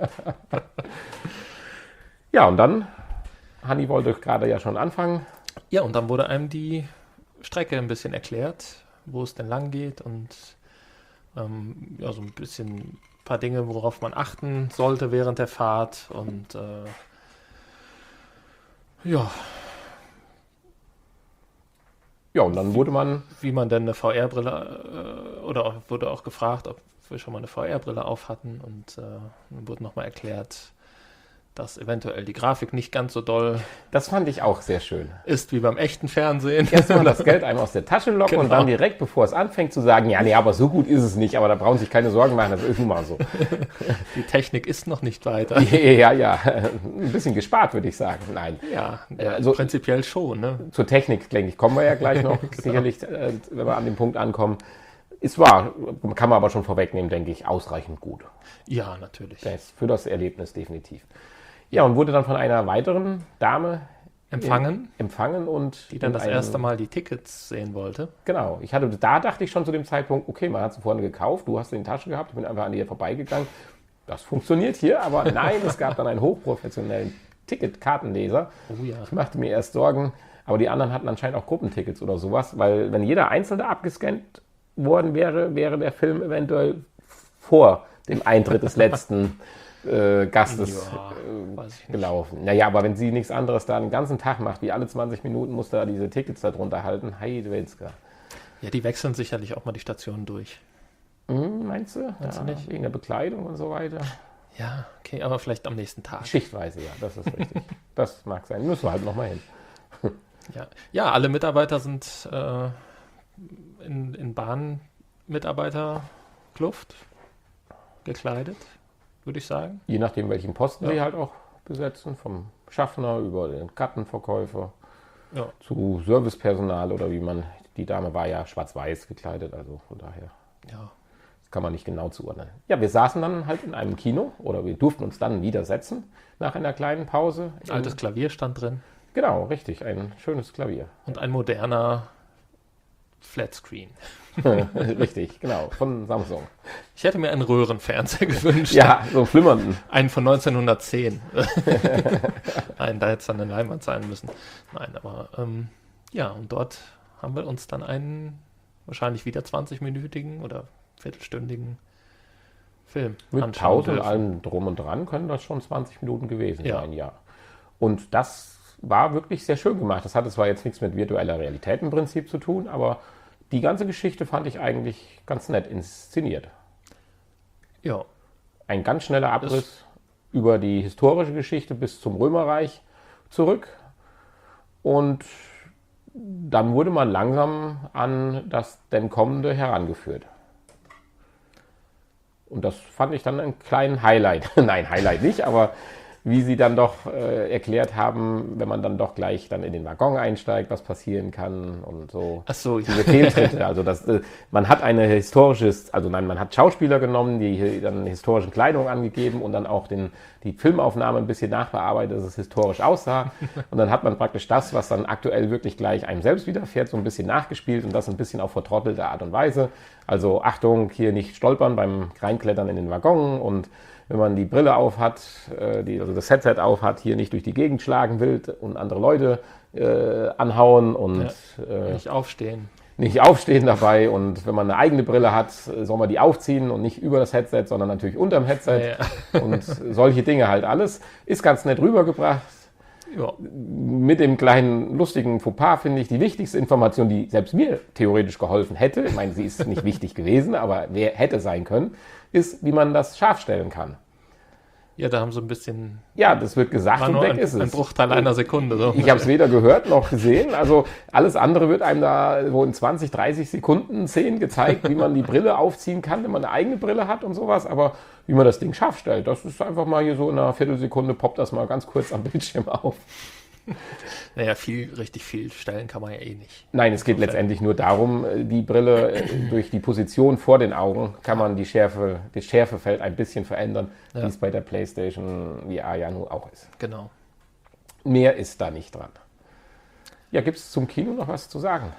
Ja, und dann, Hanni wollte gerade ja schon anfangen. Ja, und dann wurde einem die Strecke ein bisschen erklärt, wo es denn lang geht und ähm, ja, so ein bisschen ein paar Dinge, worauf man achten sollte während der Fahrt und äh, ja, Ja, und dann wurde man, wie man denn eine V R-Brille äh, oder auch, wurde auch gefragt, ob wir schon mal eine V R-Brille auf hatten und äh, dann wurde nochmal erklärt, dass eventuell die Grafik nicht ganz so doll das fand ich auch sehr schön. ist wie beim echten Fernsehen. Erstmal das Geld einem aus der Tasche locken und Genau. dann direkt, bevor es anfängt, zu sagen, ja, nee, aber so gut ist es nicht, aber da brauchen Sie sich keine Sorgen machen, das ist nun mal so. Die Technik ist noch nicht weiter. Ja, ja, ein bisschen gespart, würde ich sagen. Nein, Ja, also- prinzipiell schon, ne? zur Technik, denke ich, kommen wir ja gleich noch, sicherlich, äh, wenn wir an den Punkt ankommen. Es war, kann man aber schon vorwegnehmen, denke ich, ausreichend gut. Ja, natürlich. Das für das Erlebnis definitiv. Ja, und wurde dann von einer weiteren Dame Empfangen, empfangen und die dann in das einem- erste Mal die Tickets sehen wollte. Genau, ich hatte, da dachte ich schon zu dem Zeitpunkt, okay, man hat sie vorne gekauft, du hast sie in die Tasche gehabt, ich bin einfach an ihr vorbeigegangen. Das funktioniert hier, aber nein, es gab dann einen hochprofessionellen Ticketkartenleser. Oh ja. Ich machte mir erst Sorgen, aber die anderen hatten anscheinend auch Gruppentickets oder sowas, weil wenn jeder Einzelne abgescannt worden wäre, wäre der Film eventuell vor dem Eintritt des letzten äh, Gastes Ja, äh, weiß ich nicht. gelaufen. Naja, aber wenn sie nichts anderes da den ganzen Tag macht, wie alle zwanzig Minuten muss da diese Tickets da drunter halten, Heidewitzka. Ja, die wechseln sicherlich auch mal die Stationen durch. Hm, meinst du? Meinst du Ja, nicht? wegen der Bekleidung und so weiter. Ja, okay, aber vielleicht am nächsten Tag. Schichtweise, ja, das ist richtig. Das mag sein. Müssen wir halt nochmal hin. Ja, ja, alle Mitarbeiter sind äh, in, in Bahnmitarbeiterkluft gekleidet, würde ich sagen. Je nachdem, welchen Posten Ja. sie halt auch besetzen, vom Schaffner über den Kartenverkäufer Ja. zu Servicepersonal oder wie man, die Dame war ja schwarz-weiß gekleidet, also von daher Ja, das kann man nicht genau zuordnen. Ja, wir saßen dann halt in einem Kino oder wir durften uns dann wieder setzen nach einer kleinen Pause. ein altes Klavier stand drin Genau, richtig, ein schönes Klavier. und ein moderner Flatscreen. Richtig, genau, von Samsung. Ich hätte mir einen Röhrenfernseher gewünscht. Ja, so einen flimmernden. Einen von neunzehnhundertzehn. Nein, da hätte es dann eine Leinwand sein müssen. Nein, aber ähm, ja, und dort haben wir uns dann einen wahrscheinlich wieder zwanzig-minütigen oder viertelstündigen Film Mit anschauen Pause und dürfen. allem drum und dran können das schon zwanzig Minuten gewesen Ja. sein, ja. Und das war wirklich sehr schön gemacht. Das hatte zwar jetzt nichts mit virtueller Realität im Prinzip zu tun, aber die ganze Geschichte fand ich eigentlich ganz nett inszeniert. Ja, Ein ganz schneller Abriss über die historische Geschichte bis zum Römerreich zurück. Und dann wurde man langsam an das denn Kommende herangeführt. Und das fand ich dann einen kleinen Highlight. Nein, Highlight nicht, aber wie sie dann doch äh, erklärt haben, wenn man dann doch gleich dann in den Waggon einsteigt, was passieren kann und so. ach so, ja. Diese Fehltritte, also das, äh, man hat eine historische, also nein, man hat Schauspieler genommen, die hier dann historische Kleidung angegeben und dann auch den, die Filmaufnahme ein bisschen nachbearbeitet, dass es historisch aussah. Und dann hat man praktisch das, was dann aktuell wirklich gleich einem selbst widerfährt, so ein bisschen nachgespielt und das ein bisschen auf vertrottelte Art und Weise. Also Achtung, hier nicht stolpern beim Reinklettern in den Waggon und wenn man die Brille auf hat, äh, die, also das Headset auf hat, hier nicht durch die Gegend schlagen will und andere Leute äh, anhauen und äh, Nicht aufstehen. nicht aufstehen dabei. Und wenn man eine eigene Brille hat, soll man die aufziehen und nicht über das Headset, sondern natürlich unterm Headset. Ja. Und solche Dinge halt alles. Ist ganz nett rübergebracht. Ja. Mit dem kleinen lustigen Fauxpas finde ich die wichtigste Information, die selbst mir theoretisch geholfen hätte, ich meine, sie ist nicht wichtig gewesen, aber wer hätte sein können, ist, wie man das scharf stellen kann. Ja, da haben sie ein bisschen, Ja, das wird gesagt war und nur weg ein, ist es. ein Bruchteil einer Sekunde. So. Ich habe es weder gehört noch gesehen. Also alles andere wird einem da so in zwanzig, dreißig Sekunden Szenen gezeigt, wie man die Brille aufziehen kann, wenn man eine eigene Brille hat und sowas. Aber wie man das Ding scharf stellt, das ist einfach mal hier so in einer Viertelsekunde, poppt das mal ganz kurz am Bildschirm auf. Naja, viel, richtig viel stellen kann man ja eh nicht. Nein, es geht letztendlich nur darum, die Brille äh, durch die Position vor den Augen kann man die Schärfe, das Schärfefeld ein bisschen verändern, Ja. wie es bei der PlayStation V R ja nun auch ist. Genau. Mehr ist da nicht dran. Ja, gibt es zum Kino noch was zu sagen?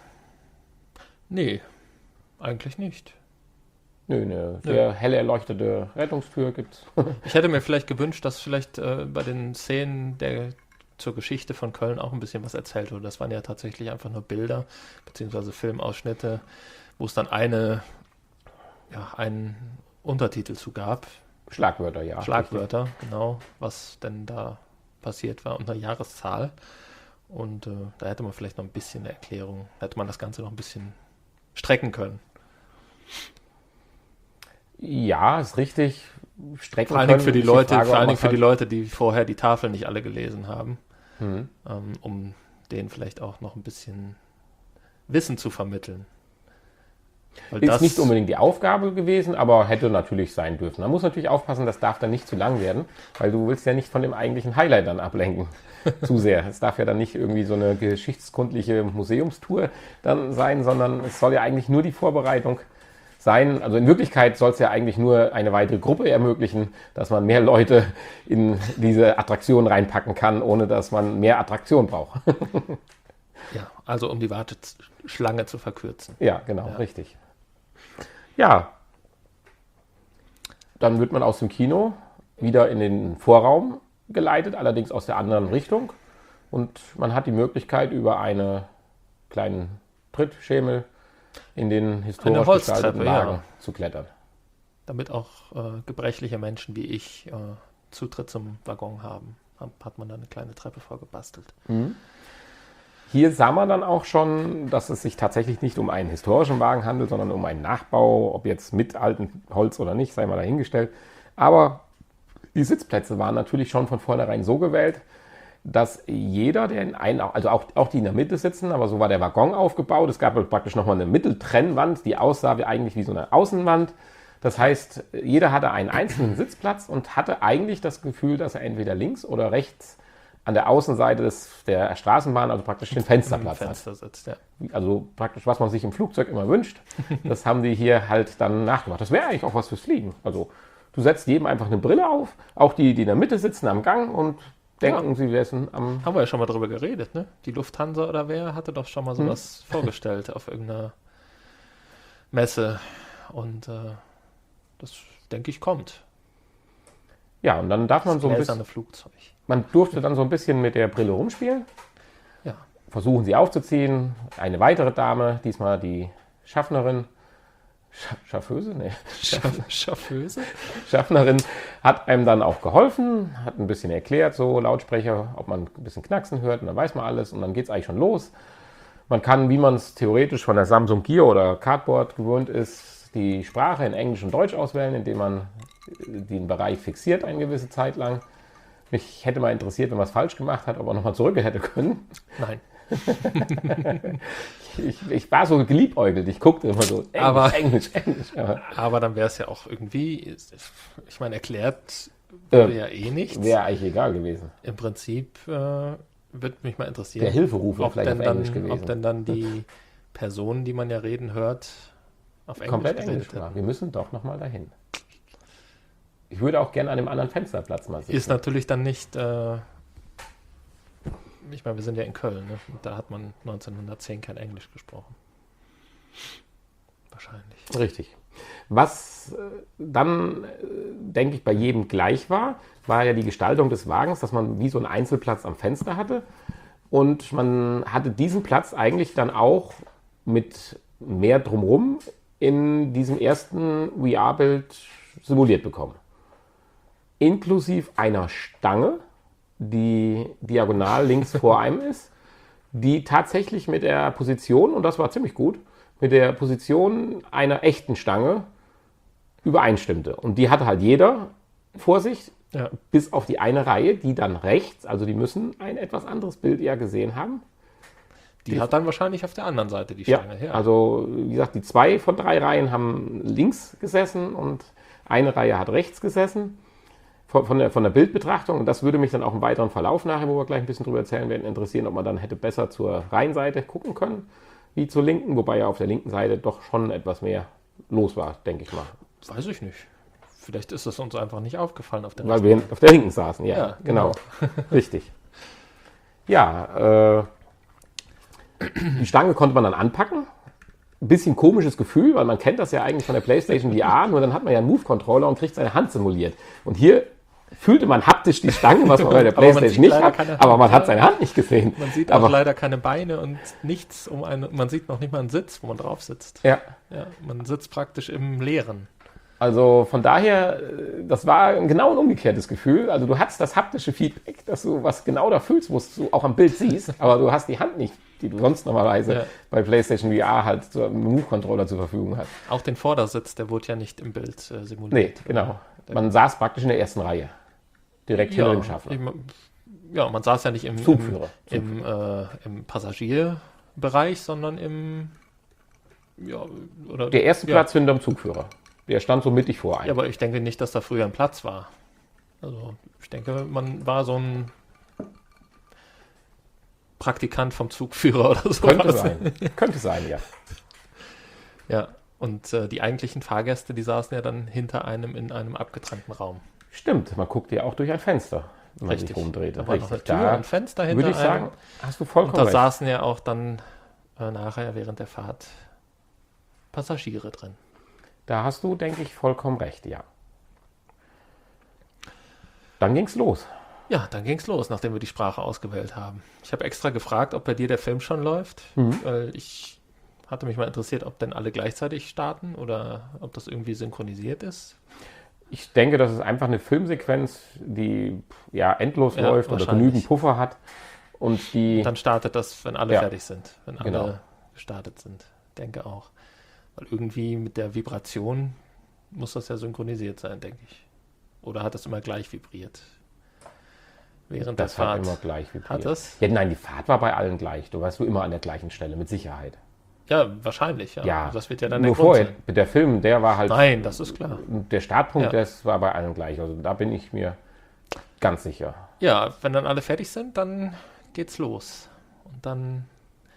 Nee, eigentlich nicht. Nö, eine sehr hell erleuchtete Rettungstür gibt's. Ich hätte mir vielleicht gewünscht, dass vielleicht äh, bei den Szenen der zur Geschichte von Köln auch ein bisschen was erzählt wurde. Das waren ja tatsächlich einfach nur Bilder beziehungsweise Filmausschnitte, wo es dann eine, ja, einen Untertitel zu gab. Schlagwörter, ja. Schlagwörter, genau, was denn da passiert war und eine Jahreszahl. Und äh, da hätte man vielleicht noch ein bisschen eine Erklärung, hätte man das Ganze noch ein bisschen strecken können. Ja, ist richtig. Strecken Vor allen Dingen können, für die ist Leute, Frage, vor ob allen Dingen man's für die halt- Leute, die vorher die Tafel nicht alle gelesen haben, Mhm. ähm, um denen vielleicht auch noch ein bisschen Wissen zu vermitteln. Weil Ist das nicht unbedingt die Aufgabe gewesen, aber hätte natürlich sein dürfen. Man muss natürlich aufpassen, das darf dann nicht zu lang werden, weil du willst ja nicht von dem eigentlichen Highlight dann ablenken. Zu sehr. Es darf ja dann nicht irgendwie so eine geschichtskundliche Museumstour dann sein, sondern es soll ja eigentlich nur die Vorbereitung sein. Also in Wirklichkeit soll es ja eigentlich nur eine weitere Gruppe ermöglichen, dass man mehr Leute in diese Attraktion reinpacken kann, ohne dass man mehr Attraktion braucht. ja, also um die Warteschlange zu verkürzen. Ja, genau, Ja. richtig. Ja, dann wird man aus dem Kino wieder in den Vorraum geleitet, allerdings aus der anderen Richtung. Und man hat die Möglichkeit, über einen kleinen Trittschemel in den historisch gestalteten Wagen ja. zu klettern. Damit auch äh, gebrechliche Menschen wie ich äh, Zutritt zum Waggon haben, hat man da eine kleine Treppe vorgebastelt. Mhm. Hier sah man dann auch schon, dass es sich tatsächlich nicht um einen historischen Wagen handelt, sondern um einen Nachbau, ob jetzt mit altem Holz oder nicht, sei mal dahingestellt. Aber die Sitzplätze waren natürlich schon von vornherein so gewählt, dass jeder, der in einen, also auch, auch die in der Mitte sitzen, aber so war der Waggon aufgebaut. Es gab praktisch nochmal eine Mitteltrennwand, die aussah wie eigentlich wie so eine Außenwand. Das heißt, jeder hatte einen einzelnen Sitzplatz und hatte eigentlich das Gefühl, dass er entweder links oder rechts an der Außenseite des, der Straßenbahn, also praktisch den Fensterplatz Fenster hat. sitzt, ja. Also praktisch, was man sich im Flugzeug immer wünscht, das haben die hier halt dann nachgemacht. Das wäre eigentlich auch was fürs Fliegen. Also du setzt jedem einfach eine Brille auf, auch die, die in der Mitte sitzen am Gang und denken, ja. sie wären am... Haben wir ja schon mal drüber geredet, ne? Die Lufthansa oder wer hatte doch schon mal sowas hm. vorgestellt auf irgendeiner Messe. Und äh, das, denke ich, kommt. Ja, und dann darf man das so ein bisschen... Flugzeug. Man durfte dann so ein bisschen mit der Brille rumspielen. Ja. Versuchen sie aufzuziehen. Eine weitere Dame, diesmal die Schaffnerin, Scha- Schafföse? Nee. Schaff- Schafföse? Schaffnerin hat einem dann auch geholfen, hat ein bisschen erklärt, so Lautsprecher, ob man ein bisschen Knacksen hört und dann weiß man alles und dann geht es eigentlich schon los. Man kann, wie man es theoretisch von der Samsung Gear oder Cardboard gewöhnt ist, die Sprache in Englisch und Deutsch auswählen, indem man den Bereich fixiert eine gewisse Zeit lang. Mich hätte mal interessiert, wenn man es falsch gemacht hat, ob man nochmal zurück hätte können. Nein. ich, ich war so geliebäugelt, ich guckte immer so Englisch, aber, Englisch, Englisch. Aber, aber dann wäre es ja auch irgendwie, ich meine, erklärt wurde äh, ja eh nichts. Wäre eigentlich egal gewesen. Im Prinzip äh, würde mich mal interessieren, der Hilferuf wäre vielleicht auf Englisch dann, gewesen. Ob denn dann die Personen, die man ja reden hört, auf Englisch komplett Englisch war. Wir müssen doch nochmal dahin. Ich würde auch gerne an einem anderen Fensterplatz mal sitzen. Ist natürlich dann nicht, äh, ich meine, wir sind ja in Köln, ne? Da hat man neunzehnhundertzehn kein Englisch gesprochen. Wahrscheinlich. Richtig. Was äh, dann, äh, denke ich, bei jedem gleich war, war ja die Gestaltung des Wagens, dass man wie so einen Einzelplatz am Fenster hatte. Und man hatte diesen Platz eigentlich dann auch mit mehr drumherum in diesem ersten V R-Bild simuliert bekommen. Inklusive einer Stange, die diagonal links vor einem ist, die tatsächlich mit der Position, und das war ziemlich gut, mit der Position einer echten Stange übereinstimmte. Und die hatte halt jeder vor sich, ja. bis auf die eine Reihe, die dann rechts, also die müssen ein etwas anderes Bild eher gesehen haben. Die, die hat dann wahrscheinlich auf der anderen Seite die Stange. Ja, ja, also wie gesagt, die zwei von drei Reihen haben links gesessen und eine Reihe hat rechts gesessen. Von, von, der, von der Bildbetrachtung, und das würde mich dann auch im weiteren Verlauf nachher, wo wir gleich ein bisschen drüber erzählen werden, interessieren, ob man dann hätte besser zur Reihenseite gucken können, wie zur linken, wobei ja auf der linken Seite doch schon etwas mehr los war, denke ich mal. Weiß ich nicht. Vielleicht ist es uns einfach nicht aufgefallen auf der Weil wir auf der linken saßen, ja, ja genau. genau. Richtig. Ja, äh, die Stange konnte man dann anpacken. Ein bisschen komisches Gefühl, weil man kennt das ja eigentlich von der PlayStation V R, nur dann hat man ja einen Move-Controller und kriegt seine Hand simuliert. Und hier fühlte man haptisch die Stange, was man bei der PlayStation nicht hat, aber man hat seine Hand nicht gesehen. Man sieht auch aber leider keine Beine und nichts um eine, man sieht noch nicht mal einen Sitz, wo man drauf sitzt. Ja. Ja, man sitzt praktisch im Leeren. Also von daher, das war genau ein umgekehrtes Gefühl. Also du hast das haptische Feedback, dass du was genau da fühlst, was du auch am Bild siehst, aber du hast die Hand nicht, die du sonst normalerweise ja. bei PlayStation V R halt zur Move-Controller zur Verfügung hast. Auch den Vordersitz, der wurde ja nicht im Bild äh, simuliert. Nee, genau. Man saß praktisch in der ersten Reihe. Direkt ja, hinter dem Schaffner. Ich, ja, man saß ja nicht im, Zugführer. im, im, äh, im Passagierbereich, sondern im... Ja, oder, der erste ja. Platz hinter dem Zugführer. Der stand so mittig vor einem. Ja, aber ich denke nicht, dass da früher ein Platz war. Also ich denke, man war so ein Praktikant vom Zugführer oder so. Könnte sein. Könnte sein, ja. Ja, und äh, die eigentlichen Fahrgäste, die saßen ja dann hinter einem in einem abgetrennten Raum. Stimmt, man guckt ja auch durch ein Fenster, wenn man sich rumdreht. Da war noch eine Tür, da ein Fenster hinter würde ich sagen, einem. Hast du vollkommen und da recht. saßen ja auch dann äh, nachher während der Fahrt Passagiere drin. Da hast du, denke ich, vollkommen recht, ja. Dann ging's los. Ja, dann ging's los, nachdem wir die Sprache ausgewählt haben. Ich habe extra gefragt, ob bei dir der Film schon läuft, Mhm. weil ich hatte mich mal interessiert, ob denn alle gleichzeitig starten oder ob das irgendwie synchronisiert ist. Ich denke, das ist einfach eine Filmsequenz, die ja endlos Ja, läuft oder wahrscheinlich. genügend Puffer hat. Und die. Dann startet das, wenn alle Ja. fertig sind, wenn alle Genau. gestartet sind. Denke auch. Weil irgendwie mit der Vibration muss das ja synchronisiert sein, denke ich. Oder hat das immer gleich vibriert? Während Das der hat Fahrt. immer gleich vibriert. Hat das? Ja, nein, die Fahrt war bei allen gleich. Du warst du immer an der gleichen Stelle, mit Sicherheit. Ja, wahrscheinlich, ja. Ja, Das wird ja dann nur der Grund vorher. sein. Der Film, der war halt. Nein, das ist klar. Der Startpunkt, Ja. das war bei allen gleich. Also da bin ich mir ganz sicher. Ja, wenn dann alle fertig sind, dann geht's los. Und dann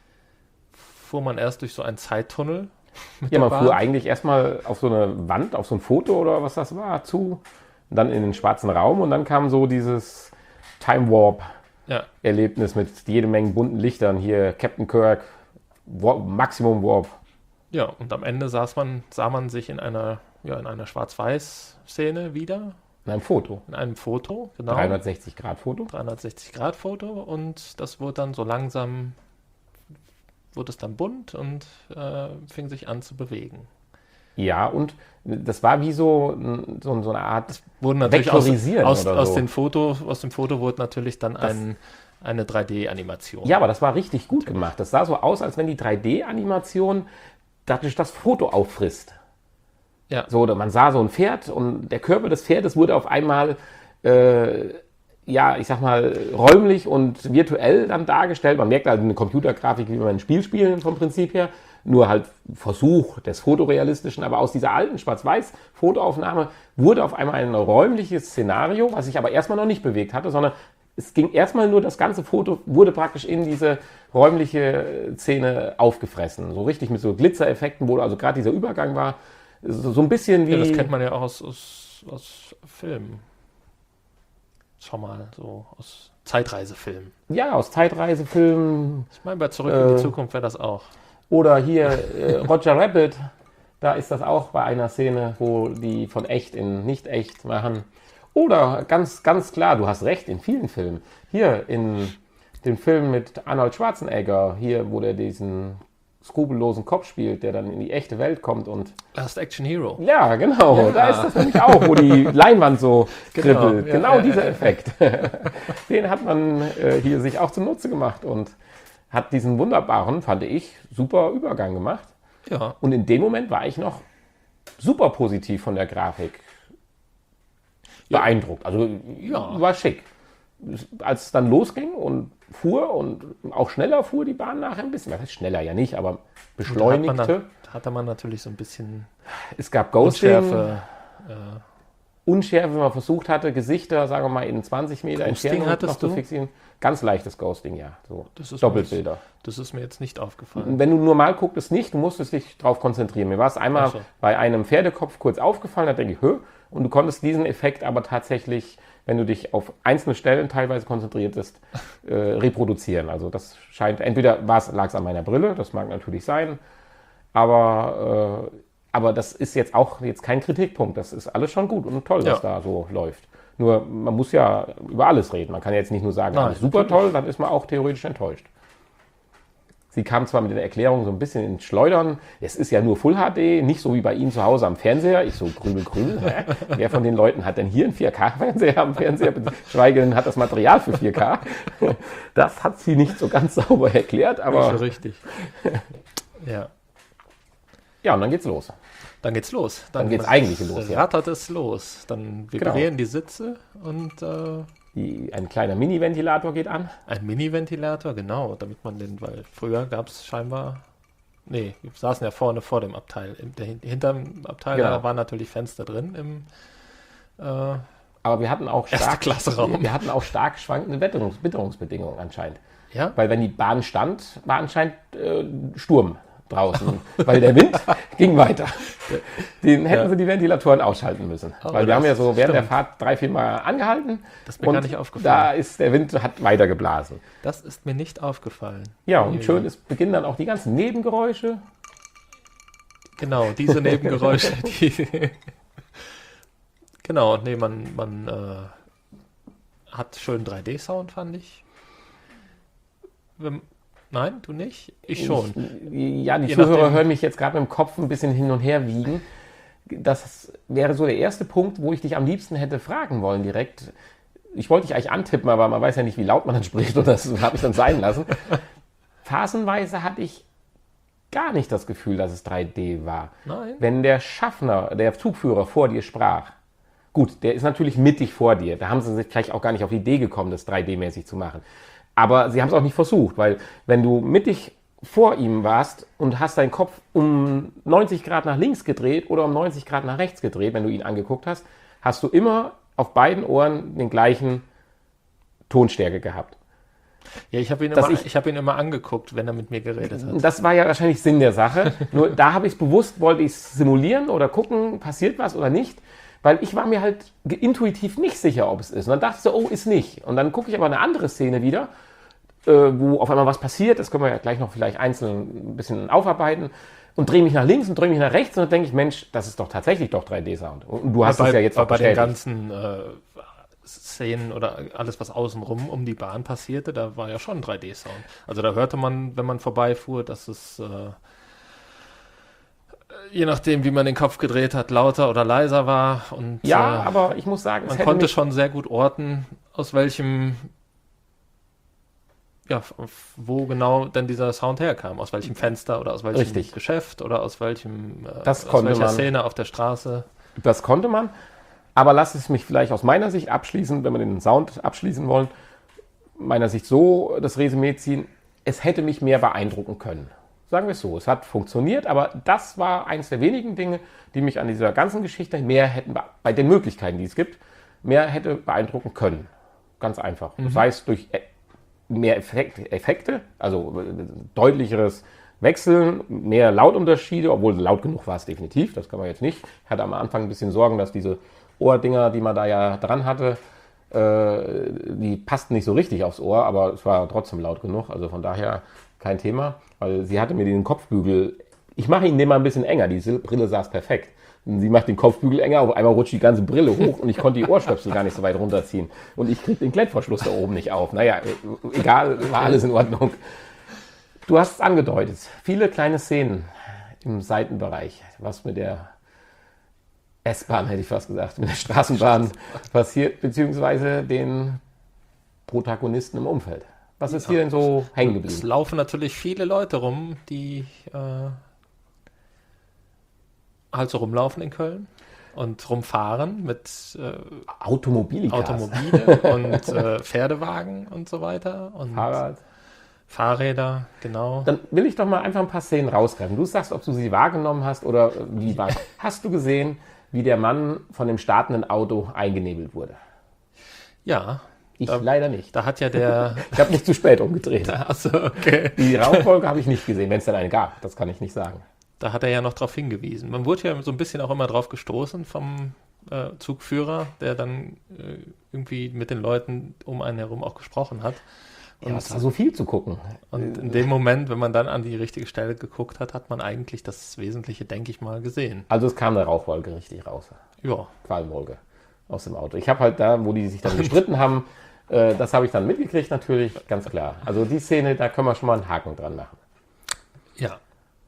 fuhr man erst durch so einen Zeittunnel mit Ja, der man Bahn. fuhr eigentlich erstmal auf so eine Wand, auf so ein Foto oder was das war, zu. Und dann in den schwarzen Raum und dann kam so dieses Time Warp Ja, Erlebnis mit jede Menge bunten Lichtern. Hier Captain Kirk, Warp, Maximum Warp. ja, und am Ende saß man, sah man sich in einer, ja, in einer Schwarz-Weiß-Szene wieder, In einem Foto. in einem Foto, genau. dreihundertsechzig Grad Foto. dreihundertsechzig Grad Foto und das wurde dann so langsam, wurde es dann bunt und äh, fing sich an zu bewegen. Ja, und das war wie so, so, so eine Art. Wurden natürlich aus, Vektorisieren aus, oder aus, so. den Foto, aus dem Foto wurde natürlich dann ein, eine drei D-Animation. Ja, aber das war richtig gut gemacht. Das sah so aus, als wenn die drei D-Animation praktisch das Foto auffrisst. Ja. So, oder man sah so ein Pferd und der Körper des Pferdes wurde auf einmal, äh, ja, ich sag mal, räumlich und virtuell dann dargestellt. Man merkt halt eine Computergrafik, wie man ein Spiel spielen vom Prinzip her. Nur halt Versuch des Fotorealistischen. Aber aus dieser alten Schwarz-Weiß-Fotoaufnahme wurde auf einmal ein räumliches Szenario, was sich aber erstmal noch nicht bewegt hatte, sondern es ging erstmal nur, das ganze Foto wurde praktisch in diese räumliche Szene aufgefressen. So richtig mit so Glitzereffekten, wo also gerade dieser Übergang war. So, so ein bisschen wie. Ja, das kennt man ja auch aus, aus, aus Filmen. Schau mal, so aus Zeitreisefilmen. Ja, aus Zeitreisefilmen. Ich meine, bei Zurück in Äh, die Zukunft wäre das auch. Oder hier äh, Roger Rabbit. Da ist das auch bei einer Szene, wo die von echt in nicht echt machen. Oder ganz, ganz klar, du hast recht, in vielen Filmen. Hier in dem Film mit Arnold Schwarzenegger, hier, wo der diesen skrupellosen Kopf spielt, der dann in die echte Welt kommt und. Last Action Hero. Ja, genau, Ja. da ist das nämlich auch, wo die Leinwand so Genau, kribbelt. ja, Genau ja, dieser ja. Effekt. Den hat man äh, hier sich auch zunutze gemacht und hat diesen wunderbaren, fand ich, super Übergang gemacht. Ja, Und in dem Moment war ich noch super positiv von der Grafik Ja. beeindruckt. Also Ja. war schick. Als es dann losging und fuhr und auch schneller fuhr die Bahn nachher ein bisschen. Was heißt schneller ja nicht, aber da hat man, beschleunigte. dann, da hatte man natürlich so ein bisschen Es gab Ghosting, Unschärfe. Äh, Unschärfe, wenn man versucht hatte, Gesichter, sagen wir mal, in zwanzig Meter Ghosting Entfernung hattest noch zu du? fixieren. Ganz leichtes Ghosting, ja. So Das ist Doppelbilder. das ist mir jetzt nicht aufgefallen. Und wenn du normal guckst, nicht, du musstest dich darauf konzentrieren. Mir war es einmal Ach so. bei einem Pferdekopf kurz aufgefallen, da denke ich, hö, und du konntest diesen Effekt aber tatsächlich, wenn du dich auf einzelne Stellen teilweise konzentriertest, äh, reproduzieren. Also das scheint, entweder lag es an meiner Brille, das mag natürlich sein, aber, äh, aber das ist jetzt auch jetzt kein Kritikpunkt. Das ist alles schon gut und toll, was Ja. da so läuft. Nur man muss ja über alles reden. Man kann jetzt nicht nur sagen, Nein, alles super natürlich. toll, dann ist man auch theoretisch enttäuscht. Sie kam zwar mit den Erklärungen so ein bisschen ins Schleudern. Es ist ja nur Full H D, nicht so wie bei Ihnen zu Hause am Fernseher. Ich so, grübel, grübel. hä? Wer von den Leuten hat denn hier einen vier K-Fernseher am Fernseher? Schweige denn hat das Material für vier K. Das hat sie nicht so ganz sauber erklärt, Schon aber richtig. Ja. ja, und dann geht's los. Dann geht's los. Dann geht's eigentlich los, ja. rattert es los. Dann vibrieren die Sitze und äh, Die, ein kleiner Mini-Ventilator geht an. ein Mini-Ventilator, genau, damit man den, weil früher gab es scheinbar, nee, wir saßen ja vorne vor dem Abteil. Im, der, hinterm Abteil Genau. da waren natürlich Fenster drin im äh, Aber wir hatten auch Erste stark, Klasse Raum. wir hatten auch stark schwankende Witterungs Witterungsbedingungen anscheinend. ja, Weil wenn die Bahn stand, war anscheinend äh, Sturm draußen, weil der Wind ging weiter. Den hätten Ja. sie die Ventilatoren ausschalten müssen. Oh, weil wir haben ja das so während der stimmt. Fahrt drei, vier Mal angehalten. Das ist mir und gar nicht aufgefallen. Da ist der Wind hat weiter geblasen. das ist mir nicht aufgefallen. Ja, und Uiuiui. schön ist, beginnen dann auch die ganzen Nebengeräusche. Genau, diese Nebengeräusche, die. Genau, nee, man, man, äh, hat schön drei D-Sound, fand ich. Wenn, nein, du nicht? Ich schon. Ich, ja, die Je Zuhörer nachdem. hören mich jetzt gerade mit dem Kopf ein bisschen hin und her wiegen. Das wäre so der erste Punkt, wo ich dich am liebsten hätte fragen wollen direkt. Ich wollte dich eigentlich antippen, aber man weiß ja nicht, wie laut man dann spricht und das habe ich dann sein lassen. Phasenweise hatte ich gar nicht das Gefühl, dass es drei D war. Nein. Wenn der Schaffner, der Zugführer vor dir sprach, gut, der ist natürlich mittig vor dir. Da haben sie sich vielleicht auch gar nicht auf die Idee gekommen, das drei D-mäßig zu machen. Aber sie haben es auch nicht versucht, weil wenn du mittig vor ihm warst und hast deinen Kopf um neunzig Grad nach links gedreht oder um neunzig Grad nach rechts gedreht, wenn du ihn angeguckt hast, hast du immer auf beiden Ohren den gleichen Tonstärke gehabt. Ja, ich habe ihn, Dass immer- ich- ich hab ihn immer angeguckt, wenn er mit mir geredet hat. Das war ja wahrscheinlich Sinn der Sache. Nur da habe ich es bewusst, wollte ich es simulieren oder gucken, passiert was oder nicht. Weil ich war mir halt ge- intuitiv nicht sicher, ob es ist. Und dann dachte ich so, oh, ist nicht. Und dann gucke ich aber eine andere Szene wieder, äh, wo auf einmal was passiert. Das können wir ja gleich noch vielleicht einzeln ein bisschen aufarbeiten. Und drehe mich nach links und drehe mich nach rechts. Und dann denke ich, Mensch, das ist doch tatsächlich doch drei D-Sound. Und du hast bei, es ja jetzt bei, auch bei den bestätigt. ganzen äh, Szenen oder alles, was außenrum um die Bahn passierte, da war ja schon drei D-Sound. Also da hörte man, wenn man vorbeifuhr, dass es, äh, je nachdem, wie man den Kopf gedreht hat, lauter oder leiser war. Und Ja, äh, aber ich muss sagen, es man hätte konnte mich, schon sehr gut orten, aus welchem, ja, f- wo genau denn dieser Sound herkam. Aus welchem Fenster oder aus welchem Richtig. Geschäft oder aus welchem, äh, Das aus konnte welcher man. Szene auf der Straße. Das konnte man. Aber lass es mich vielleicht aus meiner Sicht abschließen, wenn wir den Sound abschließen wollen, meiner Sicht so das Resümee ziehen, es hätte mich mehr beeindrucken können. Sagen wir es so, es hat funktioniert, aber das war eines der wenigen Dinge, die mich an dieser ganzen Geschichte mehr hätten, be- bei den Möglichkeiten, die es gibt, mehr hätte beeindrucken können. Ganz einfach. Sei es durch e- mehr Effekt, Effekte, also äh, deutlicheres Wechseln, mehr Lautunterschiede, obwohl laut genug war es definitiv, das kann man jetzt nicht. Ich hatte am Anfang ein bisschen Sorgen, dass diese Ohrdinger, die man da ja dran hatte, äh, die passten nicht so richtig aufs Ohr, aber es war trotzdem laut genug, also von daher kein Thema, weil sie hatte mir den Kopfbügel, ich mache ihn den mal ein bisschen enger, diese Brille saß perfekt. Und sie macht den Kopfbügel enger, auf einmal rutscht die ganze Brille hoch und ich konnte die Ohrstöpsel gar nicht so weit runterziehen. Und ich kriege den Klettverschluss da oben nicht auf. Naja, egal, war alles in Ordnung. Du hast es angedeutet, viele kleine Szenen im Seitenbereich, was mit der S-Bahn, hätte ich fast gesagt, mit der Straßenbahn passiert, beziehungsweise den Protagonisten im Umfeld. Was ist hier denn so hängen Es geblieben? laufen natürlich viele Leute rum, die äh, halt so rumlaufen in Köln und rumfahren mit äh, Automobilikas, Automobile und äh, Pferdewagen und so weiter und Fahrrad. Fahrräder, genau. Dann will ich doch mal einfach ein paar Szenen rausgreifen. Du sagst, ob du sie wahrgenommen hast oder wie war. Hast du gesehen, wie der Mann von dem startenden Auto eingenebelt wurde? Ja, Ich Da- leider nicht. da hat ja der... Ich habe mich zu spät umgedreht. Achso, okay. Die Rauchwolke habe ich nicht gesehen, wenn es denn eine gab. Das kann ich nicht sagen. Da hat er ja noch darauf hingewiesen. Man wurde ja so ein bisschen auch immer drauf gestoßen vom äh, Zugführer, der dann äh, irgendwie mit den Leuten um einen herum auch gesprochen hat. Ja, es war so viel zu gucken. Und in dem Moment, wenn man dann an die richtige Stelle geguckt hat, hat man eigentlich das Wesentliche, denke ich mal, gesehen. Also es kam eine Rauchwolke richtig raus. Ja, Qualmwolke aus dem Auto. Ich habe halt da, wo die sich dann gestritten haben, äh, das habe ich dann mitgekriegt natürlich, ganz klar. Also die Szene, da können wir schon mal einen Haken dran machen. ja.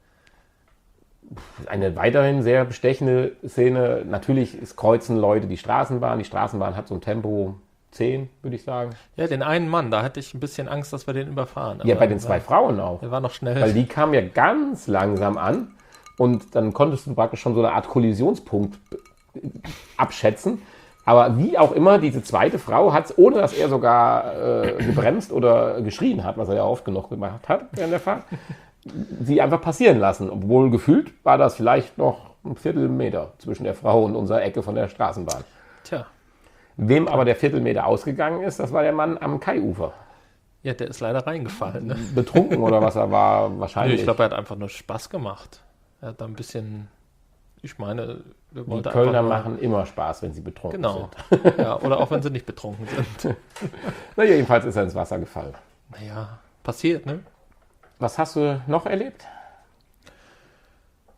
Eine weiterhin sehr bestechende Szene, natürlich, es kreuzen Leute die Straßenbahn. Die Straßenbahn hat so ein Tempo zehn, würde ich sagen. Ja, den einen Mann, da hatte ich ein bisschen Angst, dass wir den überfahren. Ja, Aber bei den er zwei war, Frauen auch. er war noch schnell. Weil die kamen ja ganz langsam an und dann konntest du praktisch schon so eine Art Kollisionspunkt abschätzen. Aber wie auch immer, diese zweite Frau hat es, ohne dass er sogar äh, gebremst oder geschrien hat, was er ja oft genug gemacht hat während der Fahrt, sie einfach passieren lassen. Obwohl gefühlt war das vielleicht noch ein Viertelmeter zwischen der Frau und unserer Ecke von der Straßenbahn. Tja, Wem aber der Viertelmeter ausgegangen ist, das war der Mann am Kaiufer. ja, der ist leider reingefallen. Ne? Betrunken oder was er war, Nö, wahrscheinlich. ich glaube, er hat einfach nur Spaß gemacht. Er hat da ein bisschen, ich meine, er Die wollte Kölner einfach nur- machen immer Spaß, wenn sie betrunken Genau. sind. Ja, oder auch wenn sie nicht betrunken sind. Na, jedenfalls ist er ins Wasser gefallen. Naja, passiert, ne? Was hast du noch erlebt?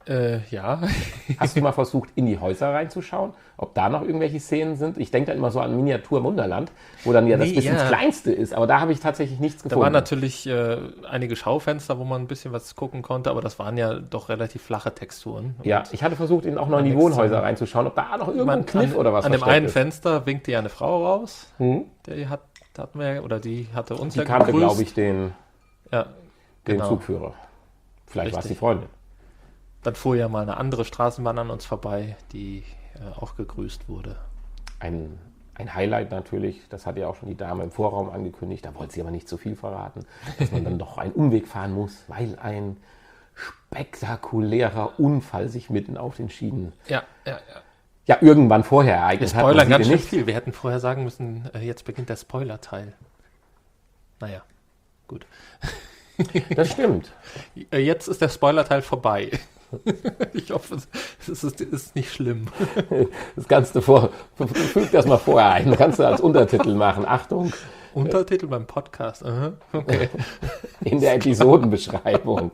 Äh, ja. Hast du mal versucht, in die Häuser reinzuschauen, ob da noch irgendwelche Szenen sind? Ich denke da immer so an Miniatur Wunderland, wo dann ja das Nee, bisschen ja. das Kleinste ist, aber da habe ich tatsächlich nichts Da gefunden. waren natürlich äh, einige Schaufenster, wo man ein bisschen was gucken konnte, aber das waren ja doch relativ flache Texturen. Ja, Und ich hatte versucht, in, auch noch in die nichts Wohnhäuser zu- reinzuschauen, ob da noch irgendwo man- ein Kniff an, oder was An dem versteckt einen ist. Fenster winkte ja eine Frau raus, Hm? die hat, da hatten wir, oder die hatte uns Die ja kannte, gegrüßt. glaube ich, den, Ja, den genau. Zugführer. Vielleicht war es die Richtig. Freundin. Dann fuhr ja mal eine andere Straßenbahn an uns vorbei, die äh, auch gegrüßt wurde. Ein, ein Highlight natürlich, das hat ja auch schon die Dame im Vorraum angekündigt, da wollte sie aber nicht zu viel verraten, dass man dann doch einen Umweg fahren muss, weil ein spektakulärer Unfall sich mitten auf den Schienen Ja, ja, ja. ja irgendwann vorher Wir ereignet hat. spoilern Man sieht ganz ihn schön nicht. viel. Wir hätten vorher sagen müssen, äh, jetzt beginnt der Spoiler-Teil. Naja, gut. Das stimmt. Äh, Jetzt ist der Spoiler-Teil vorbei. Ich hoffe, es ist, es ist nicht schlimm. Das kannst du vor, füg das mal vorher ein, kannst du als Untertitel machen. Achtung, Untertitel beim Podcast. Aha, okay. in der Episodenbeschreibung.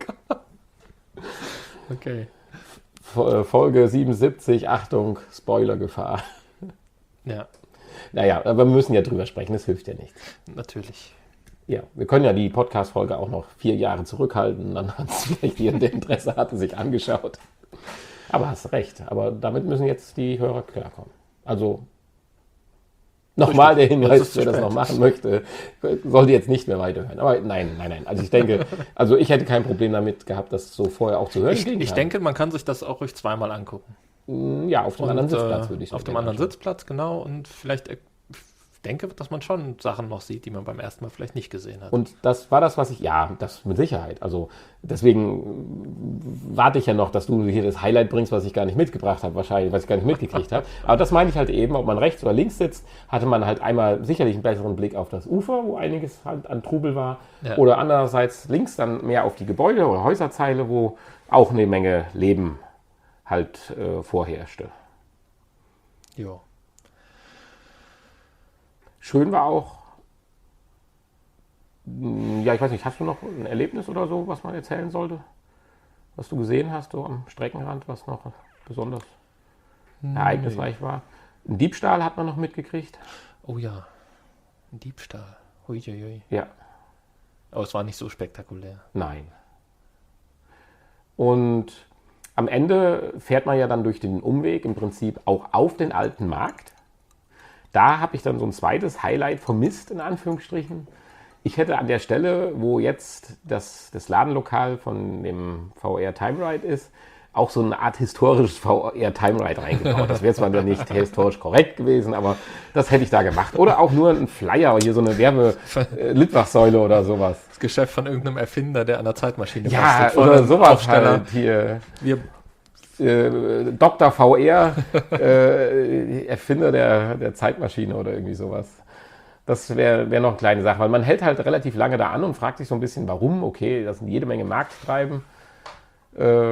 Okay. Fo- Folge siebenundsiebzig, Achtung, Spoilergefahr. Ja, Naja, aber wir müssen ja drüber sprechen, das hilft ja nichts. natürlich. Ja, wir können ja die Podcast-Folge auch noch vier Jahre zurückhalten, dann hat es vielleicht jemand, der Interesse hatte, sich angeschaut. Aber hast recht, aber damit müssen jetzt die Hörer klarkommen. Also nochmal der Jetzt Hinweis, ist es wer das spät. noch machen möchte, sollte jetzt nicht mehr weiterhören. Aber nein, nein, nein. Also ich denke, also ich hätte kein Problem damit gehabt, das so vorher auch zu hören. Ich, ich denke, man kann sich das auch ruhig zweimal angucken. Ja, auf dem Und, anderen Sitzplatz äh, würde ich Auf mir dem gerne anderen anschauen. Sitzplatz, genau. Und vielleicht, äh, ich denke, dass man schon Sachen noch sieht, die man beim ersten Mal vielleicht nicht gesehen hat. Und das war das, was ich, ja, das mit Sicherheit. Also deswegen warte ich ja noch, dass du hier das Highlight bringst, was ich gar nicht mitgebracht habe, wahrscheinlich, was ich gar nicht mitgekriegt habe. Aber das meine ich halt eben, ob man rechts oder links sitzt, hatte man halt einmal sicherlich einen besseren Blick auf das Ufer, wo einiges halt an Trubel war. Ja. Oder andererseits links dann mehr auf die Gebäude oder Häuserzeile, wo auch eine Menge Leben halt äh, vorherrschte. Jo. Schön war auch, mh, ja, ich weiß nicht, hast du noch ein Erlebnis oder so, was man erzählen sollte? Was du gesehen hast, so am Streckenrand, was noch besonders ereignisreich war? Ein Diebstahl hat man noch mitgekriegt. Oh ja, ein Diebstahl. Huiuiui. Ja, Aber es war nicht so spektakulär. nein. Und am Ende fährt man ja dann durch den Umweg im Prinzip auch auf den alten Markt. Da habe ich dann so ein zweites Highlight vermisst, in Anführungsstrichen. Ich hätte an der Stelle, wo jetzt das, das Ladenlokal von dem V R Time Ride ist, auch so eine Art historisches V R Time Ride reingebaut. Das wäre zwar dann nicht historisch korrekt gewesen, aber das hätte ich da gemacht. Oder auch nur ein Flyer, hier so eine Werbe-Litwachsäule oder sowas. Das Geschäft von irgendeinem Erfinder, der an der Zeitmaschine Ja, bastelt. Von oder einem sowas Aufsteller. halt hier. Wir, Äh, Doktor V R, äh, Erfinder der, der Zeitmaschine oder irgendwie sowas. Das wäre wär noch eine kleine Sache, weil man hält halt relativ lange da an und fragt sich so ein bisschen, warum. Okay, das sind jede Menge Markttreiben, äh,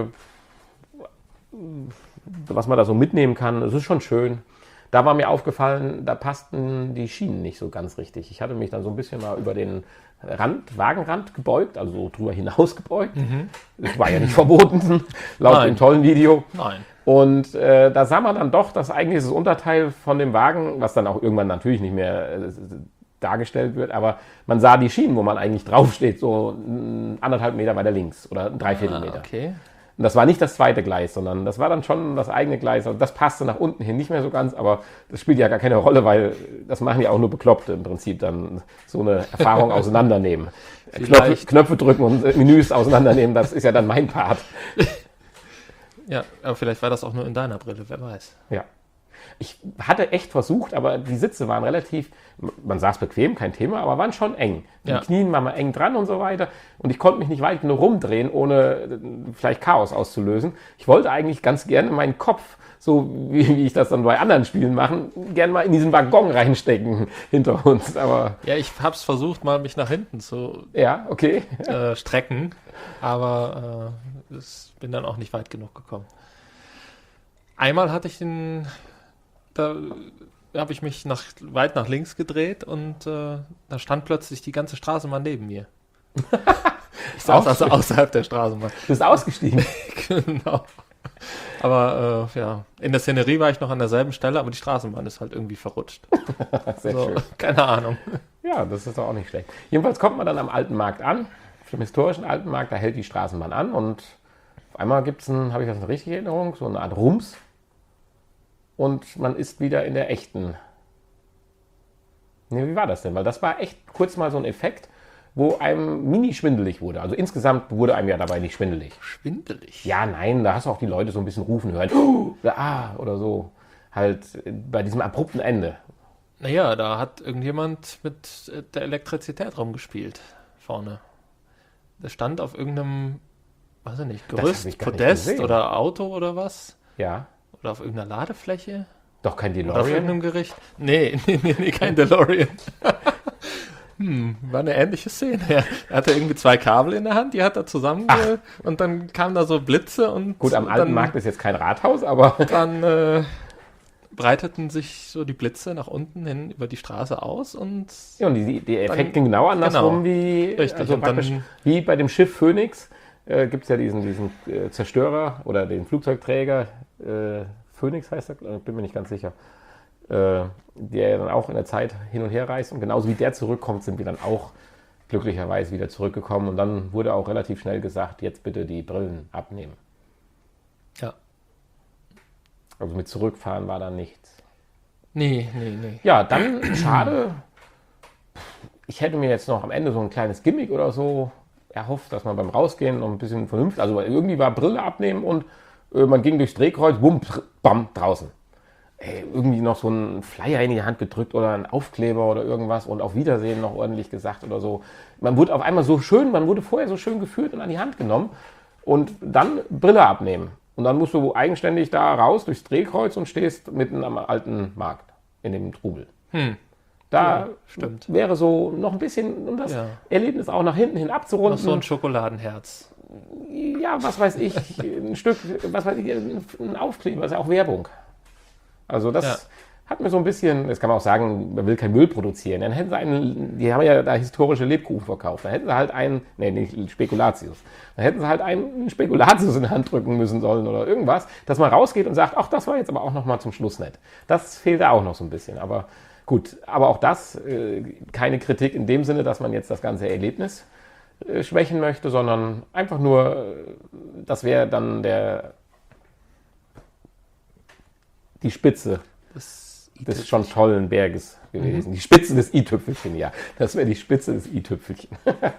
was man da so mitnehmen kann. Das ist schon schön. Da war mir aufgefallen, da passten die Schienen nicht so ganz richtig. Ich hatte mich dann so ein bisschen mal über den Rand, Wagenrand gebeugt, also so drüber hinaus gebeugt. Das war ja nicht verboten, laut Nein. dem tollen Video. nein. Und äh, da sah man dann doch, dass eigentlich das Unterteil von dem Wagen, was dann auch irgendwann natürlich nicht mehr äh, dargestellt wird, aber man sah die Schienen, wo man eigentlich draufsteht, so mm, anderthalb Meter weiter links oder ein Dreiviertel Ah, Meter. okay. Und das war nicht das zweite Gleis, sondern das war dann schon das eigene Gleis. Also das passte nach unten hin nicht mehr so ganz, aber das spielt ja gar keine Rolle, weil das machen ja auch nur Bekloppte im Prinzip, dann so eine Erfahrung auseinandernehmen. Knöpfe, Vielleicht. Knöpfe drücken und äh, Menüs auseinandernehmen, das ist ja dann mein Part. Ja, aber vielleicht war das auch nur in deiner Brille, wer weiß. Ja. Ich hatte echt versucht, aber die Sitze waren relativ, man saß bequem, kein Thema, aber waren schon eng. Die Ja. Knien waren mal eng dran und so weiter. Und ich konnte mich nicht weit genug rumdrehen, ohne äh, vielleicht Chaos auszulösen. Ich wollte eigentlich ganz gerne meinen Kopf, so wie, wie ich das dann bei anderen Spielen mache, gerne mal in diesen Waggon reinstecken hinter uns. Aber Ja, ich hab's versucht, mal mich nach hinten zu ja, okay. äh, strecken, aber äh, es bin dann auch nicht weit genug gekommen. Einmal hatte ich den, da habe ich mich nach, weit nach links gedreht und äh, da stand plötzlich die ganze Straßenbahn neben mir. Ich saß Auch also schön. außerhalb der Straßenbahn. Du bist ausgestiegen. Genau. Aber äh, ja, in der Szenerie war ich noch an derselben Stelle, aber die Straßenbahn ist halt irgendwie verrutscht. Sehr so, schön. Keine Ahnung. Ja, das ist doch auch nicht schlecht. Jedenfalls kommt man dann am Alten Markt an, auf dem historischen Alten Markt, da hält die Straßenbahn an und auf einmal gibt es, habe ich das in richtige Erinnerung, so eine Art Rums und man ist wieder in der echten. Ne, wie war das denn? Weil das war echt kurz mal so ein Effekt, wo einem mini schwindelig wurde. Also insgesamt wurde einem ja dabei nicht schwindelig. Schwindelig? Ja, nein, da hast du auch die Leute so ein bisschen rufen hören. Oh, ah, oder so. Halt bei diesem abrupten Ende. Naja, da hat irgendjemand mit der Elektrizität rumgespielt. Vorne. Der stand auf irgendeinem, weiß ich nicht, Das hab Gerüst, ich gar nicht Podest gesehen. oder Auto oder was? Ja, Oder auf irgendeiner Ladefläche? doch kein Oder auf DeLorean. irgendeinem Gericht? Nee, nee, nee, nee kein DeLorean. hm, war eine ähnliche Szene. Ja. Er hatte irgendwie zwei Kabel in der Hand, die hat er zusammen und dann kamen da so Blitze und Gut, am und Alten dann, Markt ist jetzt kein Rathaus, aber dann äh, breiteten sich so die Blitze nach unten hin über die Straße aus und ja, und die, der Effekt Dann- ging genau andersrum genau. wie, Richtig, also und praktisch dann- wie bei dem Schiff Phoenix. Äh, Gibt es ja diesen, diesen äh, Zerstörer oder den Flugzeugträger, äh, Phoenix heißt er, äh, bin mir nicht ganz sicher, äh, der ja dann auch in der Zeit hin und her reist. Und genauso wie der zurückkommt, sind wir dann auch glücklicherweise wieder zurückgekommen. Und dann wurde auch relativ schnell gesagt, jetzt bitte die Brillen abnehmen. ja. Also mit zurückfahren war dann nichts. Nee, nee, nee. Ja, dann schade. Ich hätte mir jetzt noch am Ende so ein kleines Gimmick oder so erhofft, dass man beim Rausgehen noch ein bisschen vernünftig, also irgendwie war Brille abnehmen und äh, man ging durchs Drehkreuz, bumm, bam, draußen. Ey, irgendwie noch so ein Flyer in die Hand gedrückt oder ein Aufkleber oder irgendwas und auf Wiedersehen noch ordentlich gesagt oder so. Man wurde auf einmal so schön, man wurde vorher so schön geführt und an die Hand genommen und dann Brille abnehmen. Und dann musst du eigenständig da raus durchs Drehkreuz und stehst mitten am Alten Markt in dem Trubel. Hm. Da Ja, stimmt. wäre so noch ein bisschen, um das Ja. Erlebnis auch nach hinten hin Noch abzurunden. so ein Schokoladenherz. Ja, was weiß ich, ein Stück, was weiß ich, ein Aufkleber, ist ja auch Werbung. Also das Ja. hat mir so ein bisschen, das kann man auch sagen, man will kein Müll produzieren. Dann hätten sie einen, die haben ja da historische Lebkuchen verkauft. Dann hätten sie halt einen, nee, nicht Spekulatius. Dann hätten sie halt einen Spekulatius in die Hand drücken müssen sollen oder irgendwas, dass man rausgeht und sagt, ach, das war jetzt aber auch noch mal zum Schluss nett. Das fehlte auch noch so ein bisschen, aber gut. Aber auch das, äh, keine Kritik in dem Sinne, dass man jetzt das ganze Erlebnis äh, schwächen möchte, sondern einfach nur, äh, das wäre dann der die Spitze Das des schon tollen Berges gewesen. Die Spitze des i-Tüpfelchen, ja. Das wäre die Spitze des i-Tüpfelchen.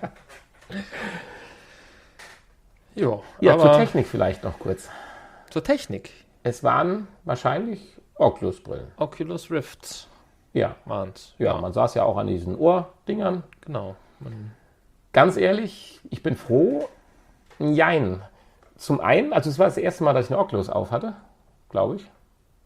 Jo, Ja, aber zur Technik vielleicht noch kurz. zur Technik. Es waren wahrscheinlich Oculus-Brillen. Oculus Rift Ja. waren's. ja, man saß ja auch an diesen Ohrdingern. Genau. Man, Ganz ehrlich, ich bin froh. Jein. Zum einen, also es war das erste Mal, dass ich eine Oculus auf hatte, glaube ich.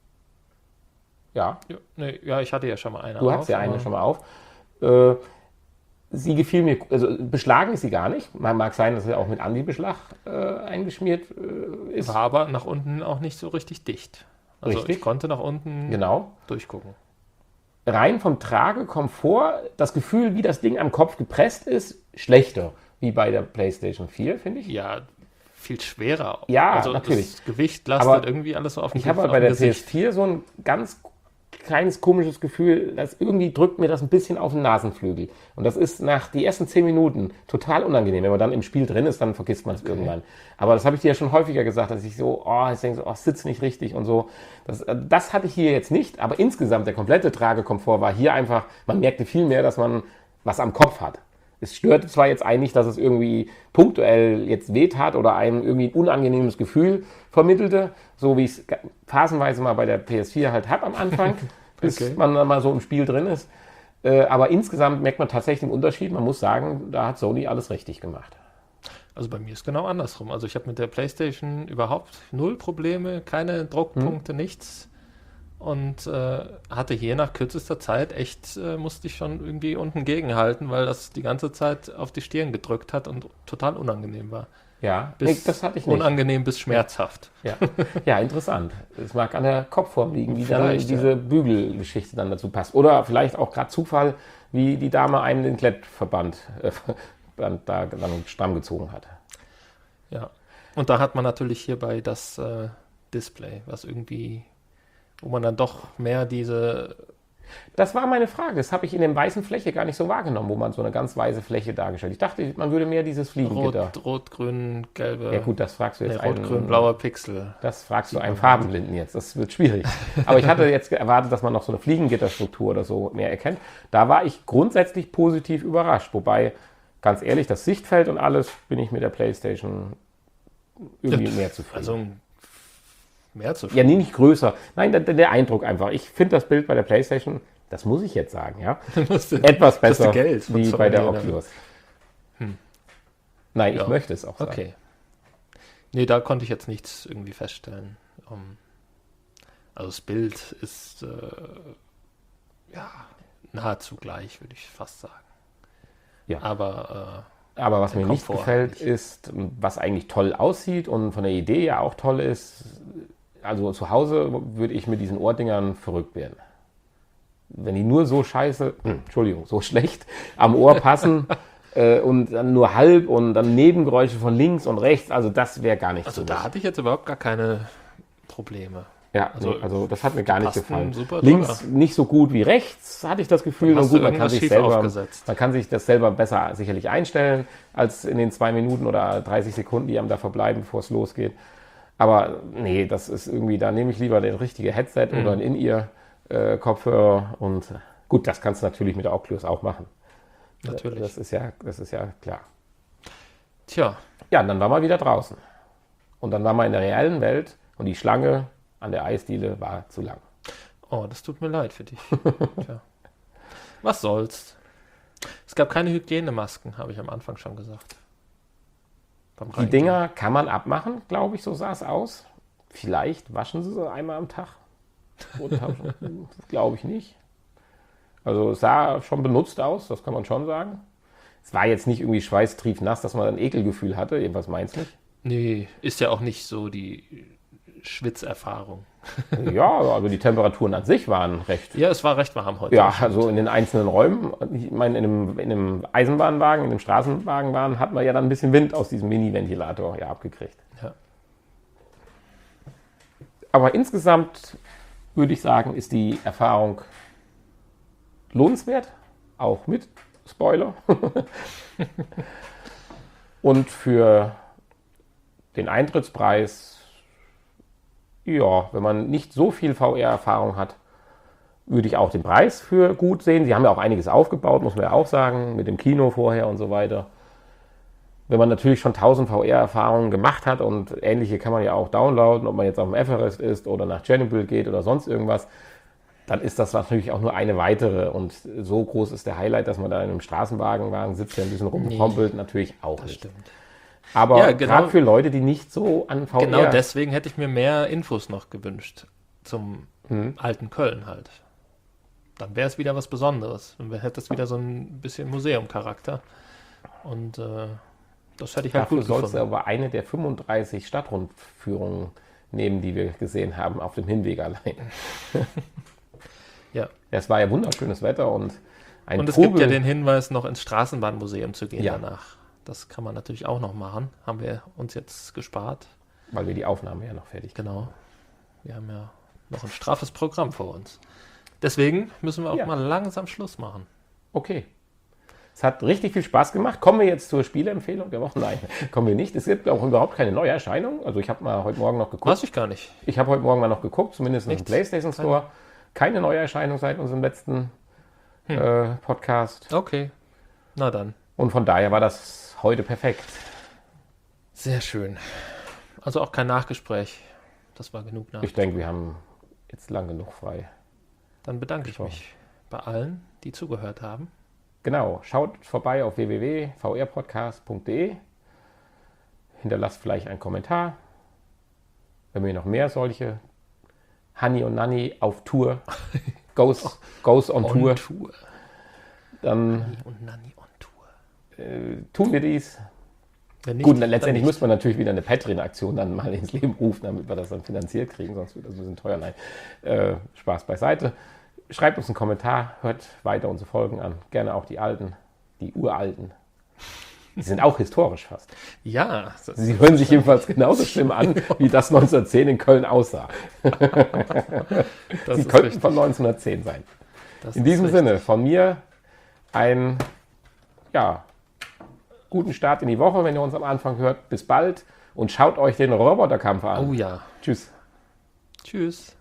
Ja, ja, nee, ja, ich hatte ja schon mal eine. du auf, hattest ja eine aber- schon mal auf. Äh, sie gefiel mir, also beschlagen ist sie gar nicht. Man mag sein, dass sie auch mit Anti-Beschlag äh, eingeschmiert äh, ist. War aber nach unten auch nicht so richtig dicht. Also Richtig. ich konnte nach unten Genau. durchgucken. Rein vom Tragekomfort, das Gefühl, wie das Ding am Kopf gepresst ist, schlechter. Wie bei der PlayStation vier, finde ich. Ja, viel schwerer. Ja, also natürlich. Das Gewicht lastet Aber irgendwie alles so auf dem Ich habe auf halt bei dem der P S Gesicht. vier so ein ganz kleines komisches Gefühl, dass irgendwie drückt mir das ein bisschen auf den Nasenflügel. Und das ist nach die ersten zehn Minuten total unangenehm. Wenn man dann im Spiel drin ist, dann vergisst man es irgendwann. Aber das habe ich dir ja schon häufiger gesagt, dass ich so, oh, ich denke so, oh, sitzt nicht richtig und so. Das, äh, das hatte ich hier jetzt nicht, aber insgesamt der komplette Tragekomfort war hier einfach, man merkte viel mehr, dass man was am Kopf hat. Es störte zwar jetzt eigentlich, dass es irgendwie punktuell jetzt wehtat oder einem irgendwie ein unangenehmes Gefühl vermittelte, so wie ich es phasenweise mal bei der P S vier halt habe am Anfang, bis Okay. man dann mal so im Spiel drin ist. Äh, aber insgesamt merkt man tatsächlich den Unterschied. Man muss sagen, da hat Sony alles richtig gemacht. Also bei mir ist genau andersrum. Also ich habe mit der PlayStation überhaupt null Probleme, keine Druckpunkte, nichts. Und äh, hatte hier nach kürzester Zeit echt, äh, musste ich schon irgendwie unten gegenhalten, weil das die ganze Zeit auf die Stirn gedrückt hat und total unangenehm war. Ja, Bis nee, das hatte ich nicht. Unangenehm bis schmerzhaft. Ja. ja, interessant. Es mag an der Kopfform liegen, wie dann Vielleicht, diese Bügelgeschichte dann dazu passt. Oder vielleicht auch gerade Zufall, wie die Dame einem den Klettverband äh, Band da dann stramm gezogen hat. Ja. Und da hat man natürlich hierbei das äh, Display, was irgendwie, wo man dann doch mehr diese... Das war meine Frage. Das habe ich in der weißen Fläche gar nicht so wahrgenommen, wo man so eine ganz weiße Fläche dargestellt. Ich dachte, man würde mehr dieses Fliegengitter. Rot, rot, grün, gelbe... Ja gut, das fragst du jetzt nee, rot, einen, grün, blauer Pixel. Das fragst du einen Farbenblinden jetzt. Das wird schwierig. Aber ich hatte jetzt erwartet, dass man noch so eine Fliegengitterstruktur oder so mehr erkennt. Da war ich grundsätzlich positiv überrascht. Wobei, ganz ehrlich, das Sichtfeld und alles bin ich mit der PlayStation irgendwie mehr zufrieden. Also mehr zufrieden? Ja, nee, nicht größer. Nein, der, der Eindruck einfach. Ich finde das Bild bei der PlayStation, das muss ich jetzt sagen, ja, etwas besser Geld, wie bei der Oculus. Hm. Nein, ja. Ich möchte es auch sagen. Okay. Nee, da konnte ich jetzt nichts irgendwie feststellen. Um, also das Bild ist äh, ja nahezu gleich, würde ich fast sagen. Ja. Aber äh, Aber was mir nicht gefällt, nicht. ist, was eigentlich toll aussieht und von der Idee ja auch toll ist, also zu Hause würde ich mit diesen Ohrdingern verrückt werden. Wenn die nur so scheiße, äh, Entschuldigung, so schlecht am Ohr passen äh, und dann nur halb und dann Nebengeräusche von links und rechts, also das wäre gar nicht also so. Also da hatte ich jetzt überhaupt gar keine Probleme. Ja, also, nee, also das hat mir gar nicht gefallen. Super links drüber. Nicht so gut wie rechts, hatte ich das Gefühl. Und gut, man kann, sich selber, man kann sich das selber besser sicherlich einstellen, als in den zwei Minuten oder dreißig Sekunden, die einem da verbleiben, bevor es losgeht. Aber nee, das ist irgendwie, da nehme ich lieber den richtige Headset mhm. oder ein In-Ear-Kopfhörer. Äh, und gut, das kannst du natürlich mit der Oculus auch machen. Natürlich. Das ist ja, das ist ja klar. Tja. Ja, und dann waren wir wieder draußen. Und dann waren wir in der reellen Welt und die Schlange an der Eisdiele war zu lang. Oh, das tut mir leid für dich. Tja. Was soll's. Es gab keine Hygienemasken, habe ich am Anfang schon gesagt. Die Dinger kann man abmachen, glaube ich, so sah es aus. Vielleicht waschen sie sie einmal am Tag. Glaube ich nicht. Also es sah schon benutzt aus, das kann man schon sagen. Es war jetzt nicht irgendwie schweißtriefnass, dass man ein Ekelgefühl hatte. Was meinst du nicht? Nee, ist ja auch nicht so die Schwitzerfahrung. Ja, also die Temperaturen an sich waren recht. Ja, es war recht warm heute. Ja, also in den einzelnen Räumen. Ich meine, in einem, in einem Eisenbahnwagen, in einem Straßenwagenwagen hat man ja dann ein bisschen Wind aus diesem Mini-Ventilator ja abgekriegt. Ja. Aber insgesamt würde ich sagen, ist die Erfahrung lohnenswert, auch mit Spoiler. Und für den Eintrittspreis, ja, wenn man nicht so viel V R-Erfahrung hat, würde ich auch den Preis für gut sehen. Sie haben ja auch einiges aufgebaut, muss man ja auch sagen, mit dem Kino vorher und so weiter. Wenn man natürlich schon tausend V R-Erfahrungen gemacht hat und ähnliche kann man ja auch downloaden, ob man jetzt auf dem Everest ist oder nach Chernobyl geht oder sonst irgendwas, dann ist das natürlich auch nur eine weitere. Und so groß ist der Highlight, dass man da in einem Straßenwagenwagen sitzt, der ein bisschen rumpompelt, nee, natürlich auch das nicht. Stimmt. Aber ja, genau, gerade für Leute, die nicht so an V R... Genau deswegen hätte ich mir mehr Infos noch gewünscht zum hm. alten Köln halt. Dann wäre es wieder was Besonderes. Dann hätte es wieder so ein bisschen Museumcharakter. Und äh, das hätte ich halt Dafür gut gefunden. sollst du aber eine der fünfunddreißig Stadtrundführungen nehmen, die wir gesehen haben, auf dem Hinweg allein. Ja. Es war ja wunderschönes Wetter und ein Und es Trubel. gibt ja den Hinweis, noch ins Straßenbahnmuseum zu gehen ja. danach. Das kann man natürlich auch noch machen. Haben wir uns jetzt gespart. Weil wir die Aufnahme ja noch fertig haben. Genau. Wir haben ja noch ein straffes Programm vor uns. Deswegen müssen wir auch ja. mal langsam Schluss machen. Okay. Es hat richtig viel Spaß gemacht. Kommen wir jetzt zur Spieleempfehlung der Woche? Nein, kommen wir nicht. Es gibt auch überhaupt keine Neuerscheinung. Also ich habe mal heute Morgen noch geguckt. Weiß ich gar nicht. Ich habe heute Morgen mal noch geguckt, zumindest im PlayStation Store. Keine Neuerscheinung seit unserem letzten hm. äh, Podcast. Okay, na dann. Und von daher war das heute perfekt. Sehr schön. Also auch kein Nachgespräch. Das war genug Nachgespräch. Ich denke, wir haben jetzt lang genug frei. Dann bedanke ich mich bei allen, die zugehört haben. Genau, schaut vorbei auf w w w punkt v r podcast punkt d e. Hinterlasst vielleicht einen Kommentar. Wenn wir noch mehr solche Hanni und Nanni auf Tour, goes, goes on, on Tour, Tour, dann Hanni und Nanni on Tour. Äh, tun wir dies. Nicht, Gut, letztendlich müsste man natürlich wieder eine Patreon-Aktion dann mal ins Leben rufen, damit wir das dann finanziert kriegen, sonst wird das ein bisschen teuer. Nein, äh, Spaß beiseite. Schreibt uns einen Kommentar, hört weiter unsere Folgen an. Gerne auch die alten, die uralten. Die sind auch historisch fast. Ja. Sie hören sich jedenfalls genauso schlimm an, wie das neunzehnhundertzehn in Köln aussah. Das Sie ist könnten richtig. von neunzehnhundertzehn sein. Das In ist diesem richtig. Sinne, von mir einen ja, guten Start in die Woche, wenn ihr uns am Anfang hört. Bis bald und schaut euch den Roboterkampf an. Oh ja. Tschüss. Tschüss.